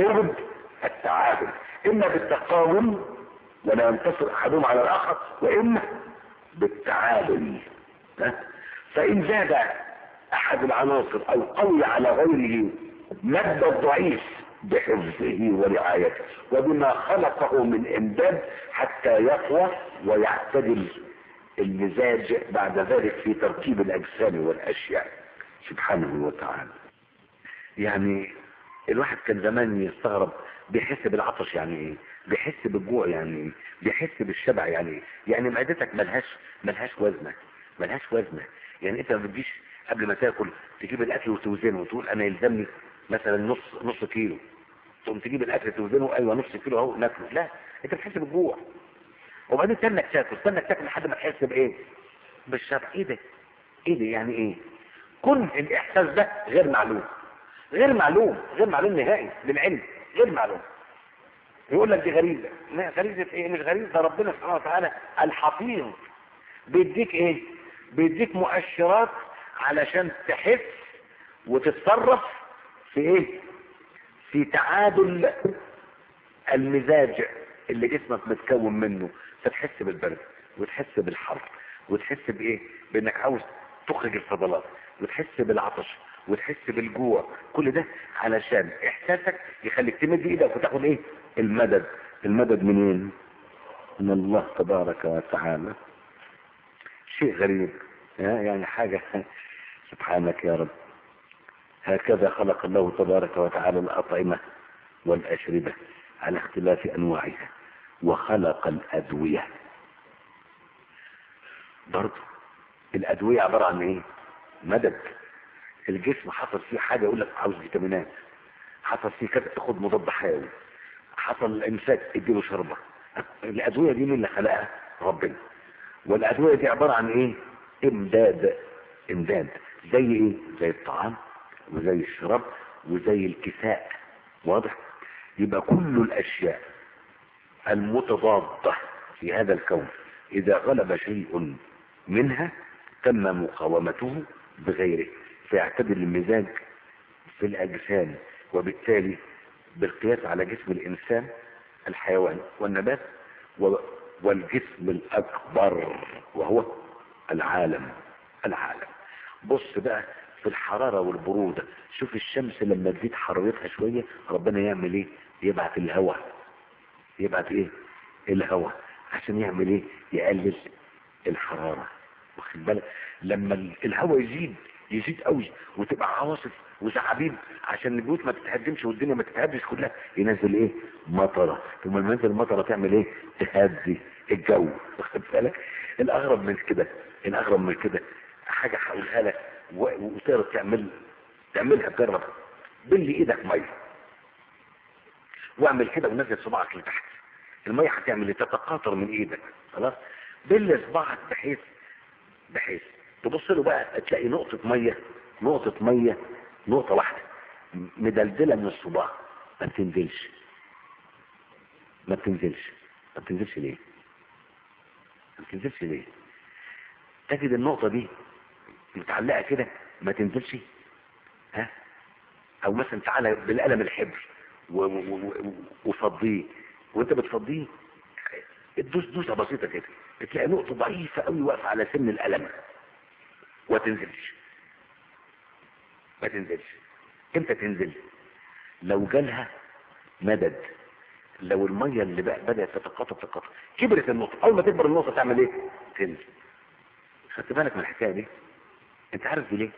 Speaker 1: اما بالتقاوم ولا ينتصر احدهم على الاخر، واما بالتعادل. فان زاد احد العناصر او قوي على غيره مد الضعيف بحفظه ورعايته وبما خلقه من امداد حتى يقوى ويعتدل المزاج بعد ذلك في ترتيب الاجسام والاشياء سبحانه وتعالى. يعني الواحد كان زمان يستغرب، بيحس بالعطش يعني ايه؟ بيحس بالجوع يعني ايه؟ بيحس بالشبع يعني ايه؟ يعني معدتك ملهاش وزنه. يعني انت ما بتجيش قبل ما تاكل تجيب الاكل وتوزنه وتقول انا يلزمني مثلا نص كيلو، تقوم تجيب الاكل توزنه، ايوه نص كيلو اهو ناكله. لا، انت بتحس بالجوع وبعدين تستنى تاكل لحد ما تحس بايه؟ بالشبع. ايه ده يعني ايه؟ كل الاحساس ده غير معلوم نهائي للعلم، غير معلوم. يقول لك دي غريزه. لا، غريزه ايه؟ مش غريزه، ده ربنا سبحانه وتعالى الحفيظ بيديك ايه؟ بيديك مؤشرات علشان تحس وتتصرف في ايه؟ في تعادل المزاج اللي جسمك متكون منه، فتحس بالبرد وتحس بالحر وتحس بايه؟ بانك عاوز تخرج الفضلات وتحس بالعطش وتحس بالجوع. كل ده علشان احساسك يخليك تمد ايدك وتاخد ايه؟ المدد منين؟ من الله تبارك وتعالى. شيء غريب، يعني حاجة سبحانك يا رب. هكذا خلق الله تبارك وتعالى الأطعمة والأشربة على اختلاف أنواعها، وخلق الأدوية برضو. الأدوية عبارة عن ايه؟ مدد. الجسم حصل فيه حاجة يقول لك عاوز فيتامينات، حصل فيه كده تاخد مضاد حيوي، حصل امساك اديله شربة. الأدوية دي مين اللي خلقها؟ ربنا. والأدوية دي عبارة عن ايه؟ امداد. زي ايه؟ زي الطعام وزي الشراب وزي الكساء. واضح؟ يبقى كل الاشياء المتضادة في هذا الكون اذا غلب شيء منها تم مقاومته بغيره، فيعتدل المزاج في الاجسام، وبالتالي بالقياس على جسم الانسان الحيوان والنبات والجسم الاكبر وهو العالم. بص بقى في الحرارة والبرودة، شوف الشمس لما تزيد حرارتها شوية ربنا يعمل ايه؟ يبعت الهواء. يبعت ايه؟ الهواء. عشان يعمل ايه؟ يقلل الحرارة. واخد بالك؟ لما الهواء يزيد قوي وتبقى عواصف وزعابيب عشان البيوت ما تتهدمش والدنيا ما تتهدش كلها، ينزل ايه؟ مطره. ثم لما ينزل المطره تعمل ايه؟ تهدي الجو. واخد بالك؟ الاغرب من كده حاجه هقولها لك وتقدر تعملها. تجرب. بلي ايدك ميه واعمل كده ونزل صباعك لتحت، الميه هتعمل ايه؟ تتقاطر من ايدك. خلاص؟ بلي صباعك بحيث تبص له بقى تلاقي نقطة مية نقطة واحدة مدلدلة من الصباع ما بتنزلش ليه؟ تجد النقطة دي متعلقة كده ما تنزلش. ها؟ او مثلا تعالى بالقلم الحبر وفضيه، وانت بتفضيه تدوس دوسة بسيطة كده تلاقي نقطة ضعيفة قوي واقفة على سن القلم ما تنزلش. امتى تنزل؟ لو جالها مدد، لو المية اللي بقى بدأت تتقاطع كبرت النقطة. اول ما تكبر النقطة تعمل ايه؟ تنزل. خدت بالك من الحكاية دي؟ انت عارف دي ليه؟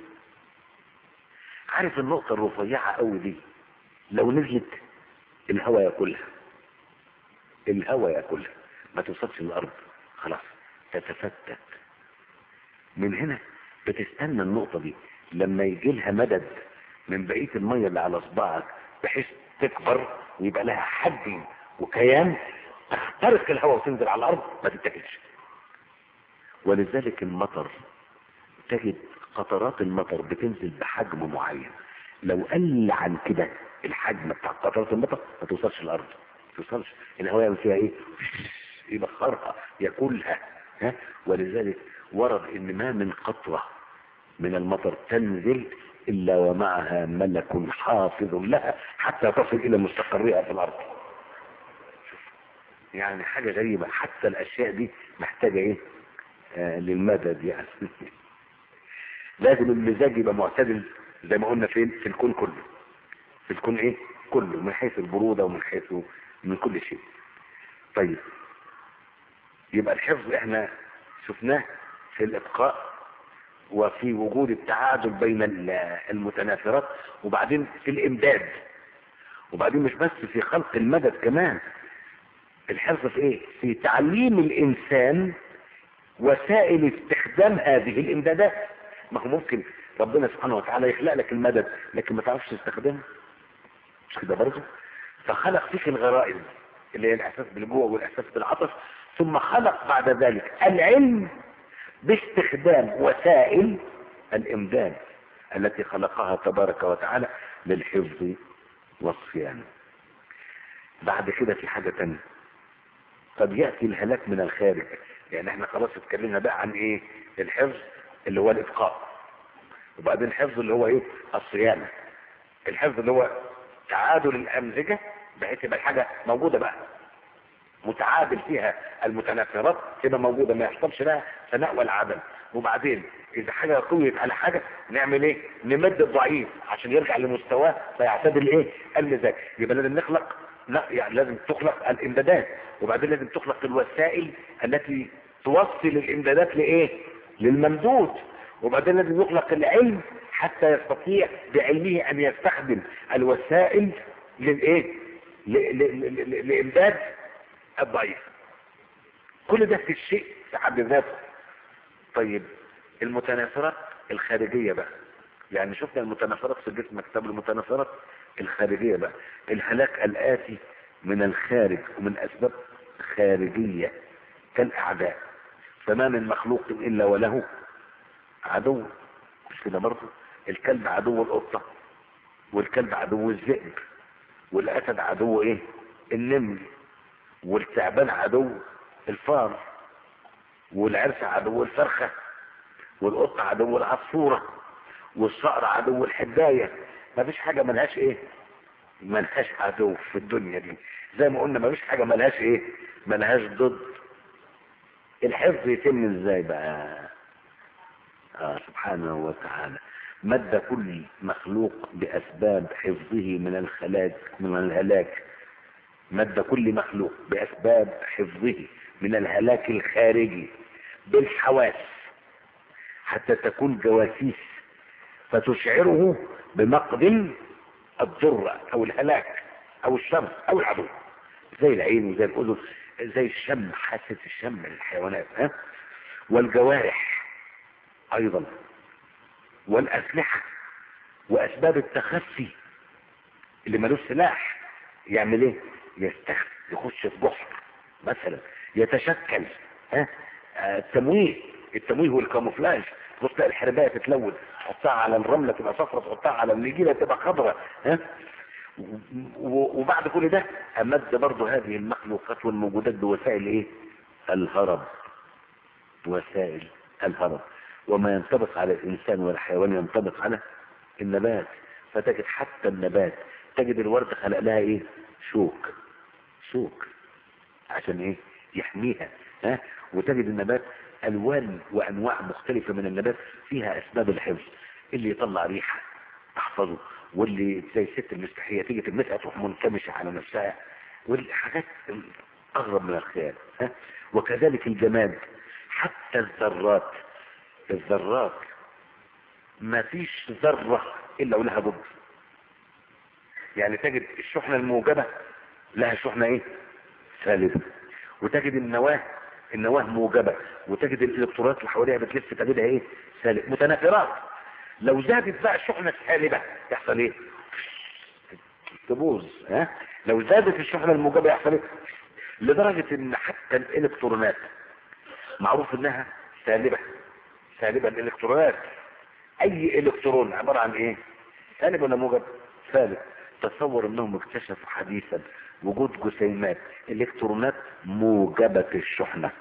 Speaker 1: عارف النقطة الرفيعة قوي دي لو نزلت الهواء ياكلها ما توصلش للارض، خلاص تتفتت. من هنا بتستنى النقطة دي لما يجي لها مدد من بقية المية اللي على صباعك بحيث تكبر ويبقى لها حجم وكيان، تخترق الهواء وتنزل على الارض ما تتاكلش. ولذلك المطر تجد قطرات المطر بتنزل بحجم معين، لو قل عن كده الحجم بتاع قطرات المطر ما توصلش الارض، الهواء يعمل فيها ايه؟ يبخرها ياكلها. ها؟ ولذلك ورد ان ما من قطرة من المطر تنزل الا ومعها ملك حافظ لها حتى تصل الى مستقرها في الارض. يعني حاجة غريبة، حتى الاشياء دي محتاجة ايه؟ للمدد يعني. لازم المزاج يبقى معتدل زي ما قلنا فين؟ في الكون كله. في الكون ايه؟ كله، من حيث البرودة ومن حيث من كل شيء. طيب يبقى الحفظ احنا شفناه في الابقاء وفي وجود التعادل بين المتناثرات، وبعدين في الامداد، وبعدين مش بس في خلق المدد، كمان الحفظ في ايه؟ في تعليم الانسان وسائل استخدام هذه الامدادات. ما هو ممكن ربنا سبحانه وتعالى يخلق لك المدد لكن ما تعرفش تستخدمه، مش كده برضه؟ فخلق فيك الغرائز اللي هي الاحساس بالجوع والاحساس بالعطش، ثم خلق بعد ذلك العلم باستخدام وسائل الامداد التي خلقها تبارك وتعالى للحفظ والصيانة. بعد كده في حاجة تانية، قد يأتي الهلاك من الخارج. يعني احنا خلاص اتكلمنا بقى عن ايه؟ الحفظ اللي هو الابقاء، وبعدين الحفظ اللي هو ايه؟ الصيانة. الحفظ اللي هو تعادل الامزجة بحيث يبقى الحاجة موجودة بقى متعادل فيها المتناثرات، تبقى موجودة ما يحصلش لها ثناء ولا عدم. وبعدين اذا حاجة قويت على حاجة نعمل ايه؟ نمد الضعيف عشان يرجع لمستواه فيعتدل ايه؟ المزاج. يبقى لازم نخلق، لا يعني لازم تخلق الامدادات، وبعدين لازم تخلق الوسائل التي توصل الامدادات لايه؟ للممدود، وبعدين لازم يخلق العلم حتى يستطيع بعلمه ان يستخدم الوسائل للايه؟ لامداد الضعيف. كل ده في الشيء في حد ذاته. طيب المتناثرات الخارجية بقى، يعني شفنا المتناثرات في الجسم، كتاب المتناثرات الخارجية بقى، الهلاك الآتي من الخارج ومن أسباب خارجية كالأعداء. فما من مخلوق إلا وله عدو، مش كده برضه؟ الكلب عدو القطة، والكلب عدو الذئب، والاسد عدو ايه؟ النمر، والتعبان عدو الفار، والعرس عدو الفرخة، والقط عدو العصفورة، والصقر عدو الحداية. مفيش حاجة ملهاش ايه؟ ملهاش عدو في الدنيا دي. زي ما قلنا مفيش حاجة ملهاش ايه؟ ملهاش ضد. الحفظ يتم ازاي بقى؟ سبحانه وتعالى مد كل مخلوق بأسباب حفظه من الهلاك. مد كل مخلوق بأسباب حفظه من الهلاك الخارجي بالحواس، حتى تكون جواسيس فتشعره بمقدم الضر او الهلاك او الشر او العدو، زي العين وزي الاذن، زي الشم، حاسة الشم للحيوانات، والجوارح ايضا، والاسلحة، واسباب التخفي. اللي ملوش سلاح يعمل ايه؟ يستخفي، يخش في جحر مثلا، يتشكل، التمويه والكاموفلاج. تبص تلاقي الحربايه تتلون، تحطها على الرمله تبقى صفرا، تحطها على النجيله تبقى خضراء، وبعد كل ده امد برضه هذه المخلوقات والموجودات بوسائل ايه؟ الهرب. وسائل الهرب. وما ينطبق على الانسان والحيوان ينطبق على النبات. فتجد حتى النبات، تجد الورد خلق لها ايه؟ شوك عشان ايه؟ يحميها. وتجد النبات الوان وانواع مختلفة من النبات فيها اسباب الحفظ. اللي يطلع ريحة تحفظه، واللي زي الست المستحية تيجي تلمسها تروح منكمشة على نفسها، والحاجات اغرب من الخيال. وكذلك الجماد، حتى الذرات ما فيش ذرة الا ولها ضد. يعني تجد الشحنة الموجبة لها شحنة ايه؟ سالبة. وتجد النواة موجبة، وتجد الالكترونات اللي حواليها بتلف تجدها ايه؟ سالب، متنافرات. لو زادت بقى الشحنة السالبة يحصل ايه؟ تبوظ. لو زادت الشحنة الموجبة يحصل ايه؟ لدرجة ان حتى الالكترونات معروف انها سالبة الالكترونات. اي الكترون عبارة عن ايه؟ سالب ولا موجب؟ سالب. تصور انهم اكتشفوا حديثا وجود جسيمات الكترونات موجبة الشحنة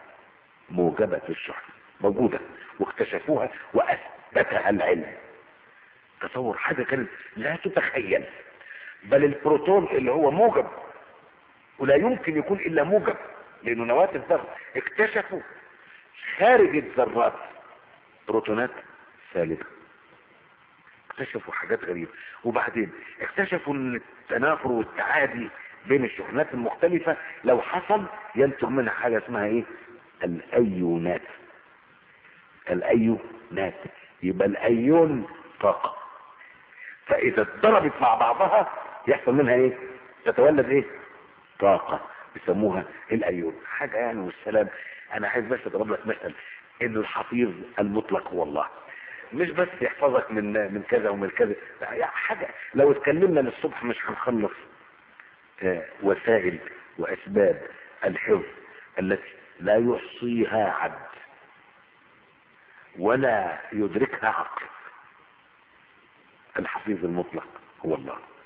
Speaker 1: موجودة، واكتشفوها واثبتها العلم. تصور حاجة كانت لا تتخيل. بل البروتون اللي هو موجب ولا يمكن يكون الا موجب لانه نواة الذرة، اكتشفوا خارج الذرات بروتونات سالبة. اكتشفوا حاجات غريبة. وبعدين اكتشفوا ان التنافر والتعادي بين الشحنات المختلفة لو حصل ينتج منها حاجة اسمها ايه؟ الايونات. يبقى الايون طاقة، فاذا اتضربت مع بعضها يحصل منها ايه؟ تتولد ايه؟ طاقة، بيسموها الايون. حاجة يعني والسلام. انا عايز بس اضرب لك مثل ان الحفيظ المطلق هو الله، مش بس يحفظك من كذا ومن كذا. يعني حاجة لو اتكلمنا للصبح مش هنخلص. وسائل واسباب الحفظ التي لا يحصيها عد ولا يدركها عقل. الحفيظ المطلق هو الله.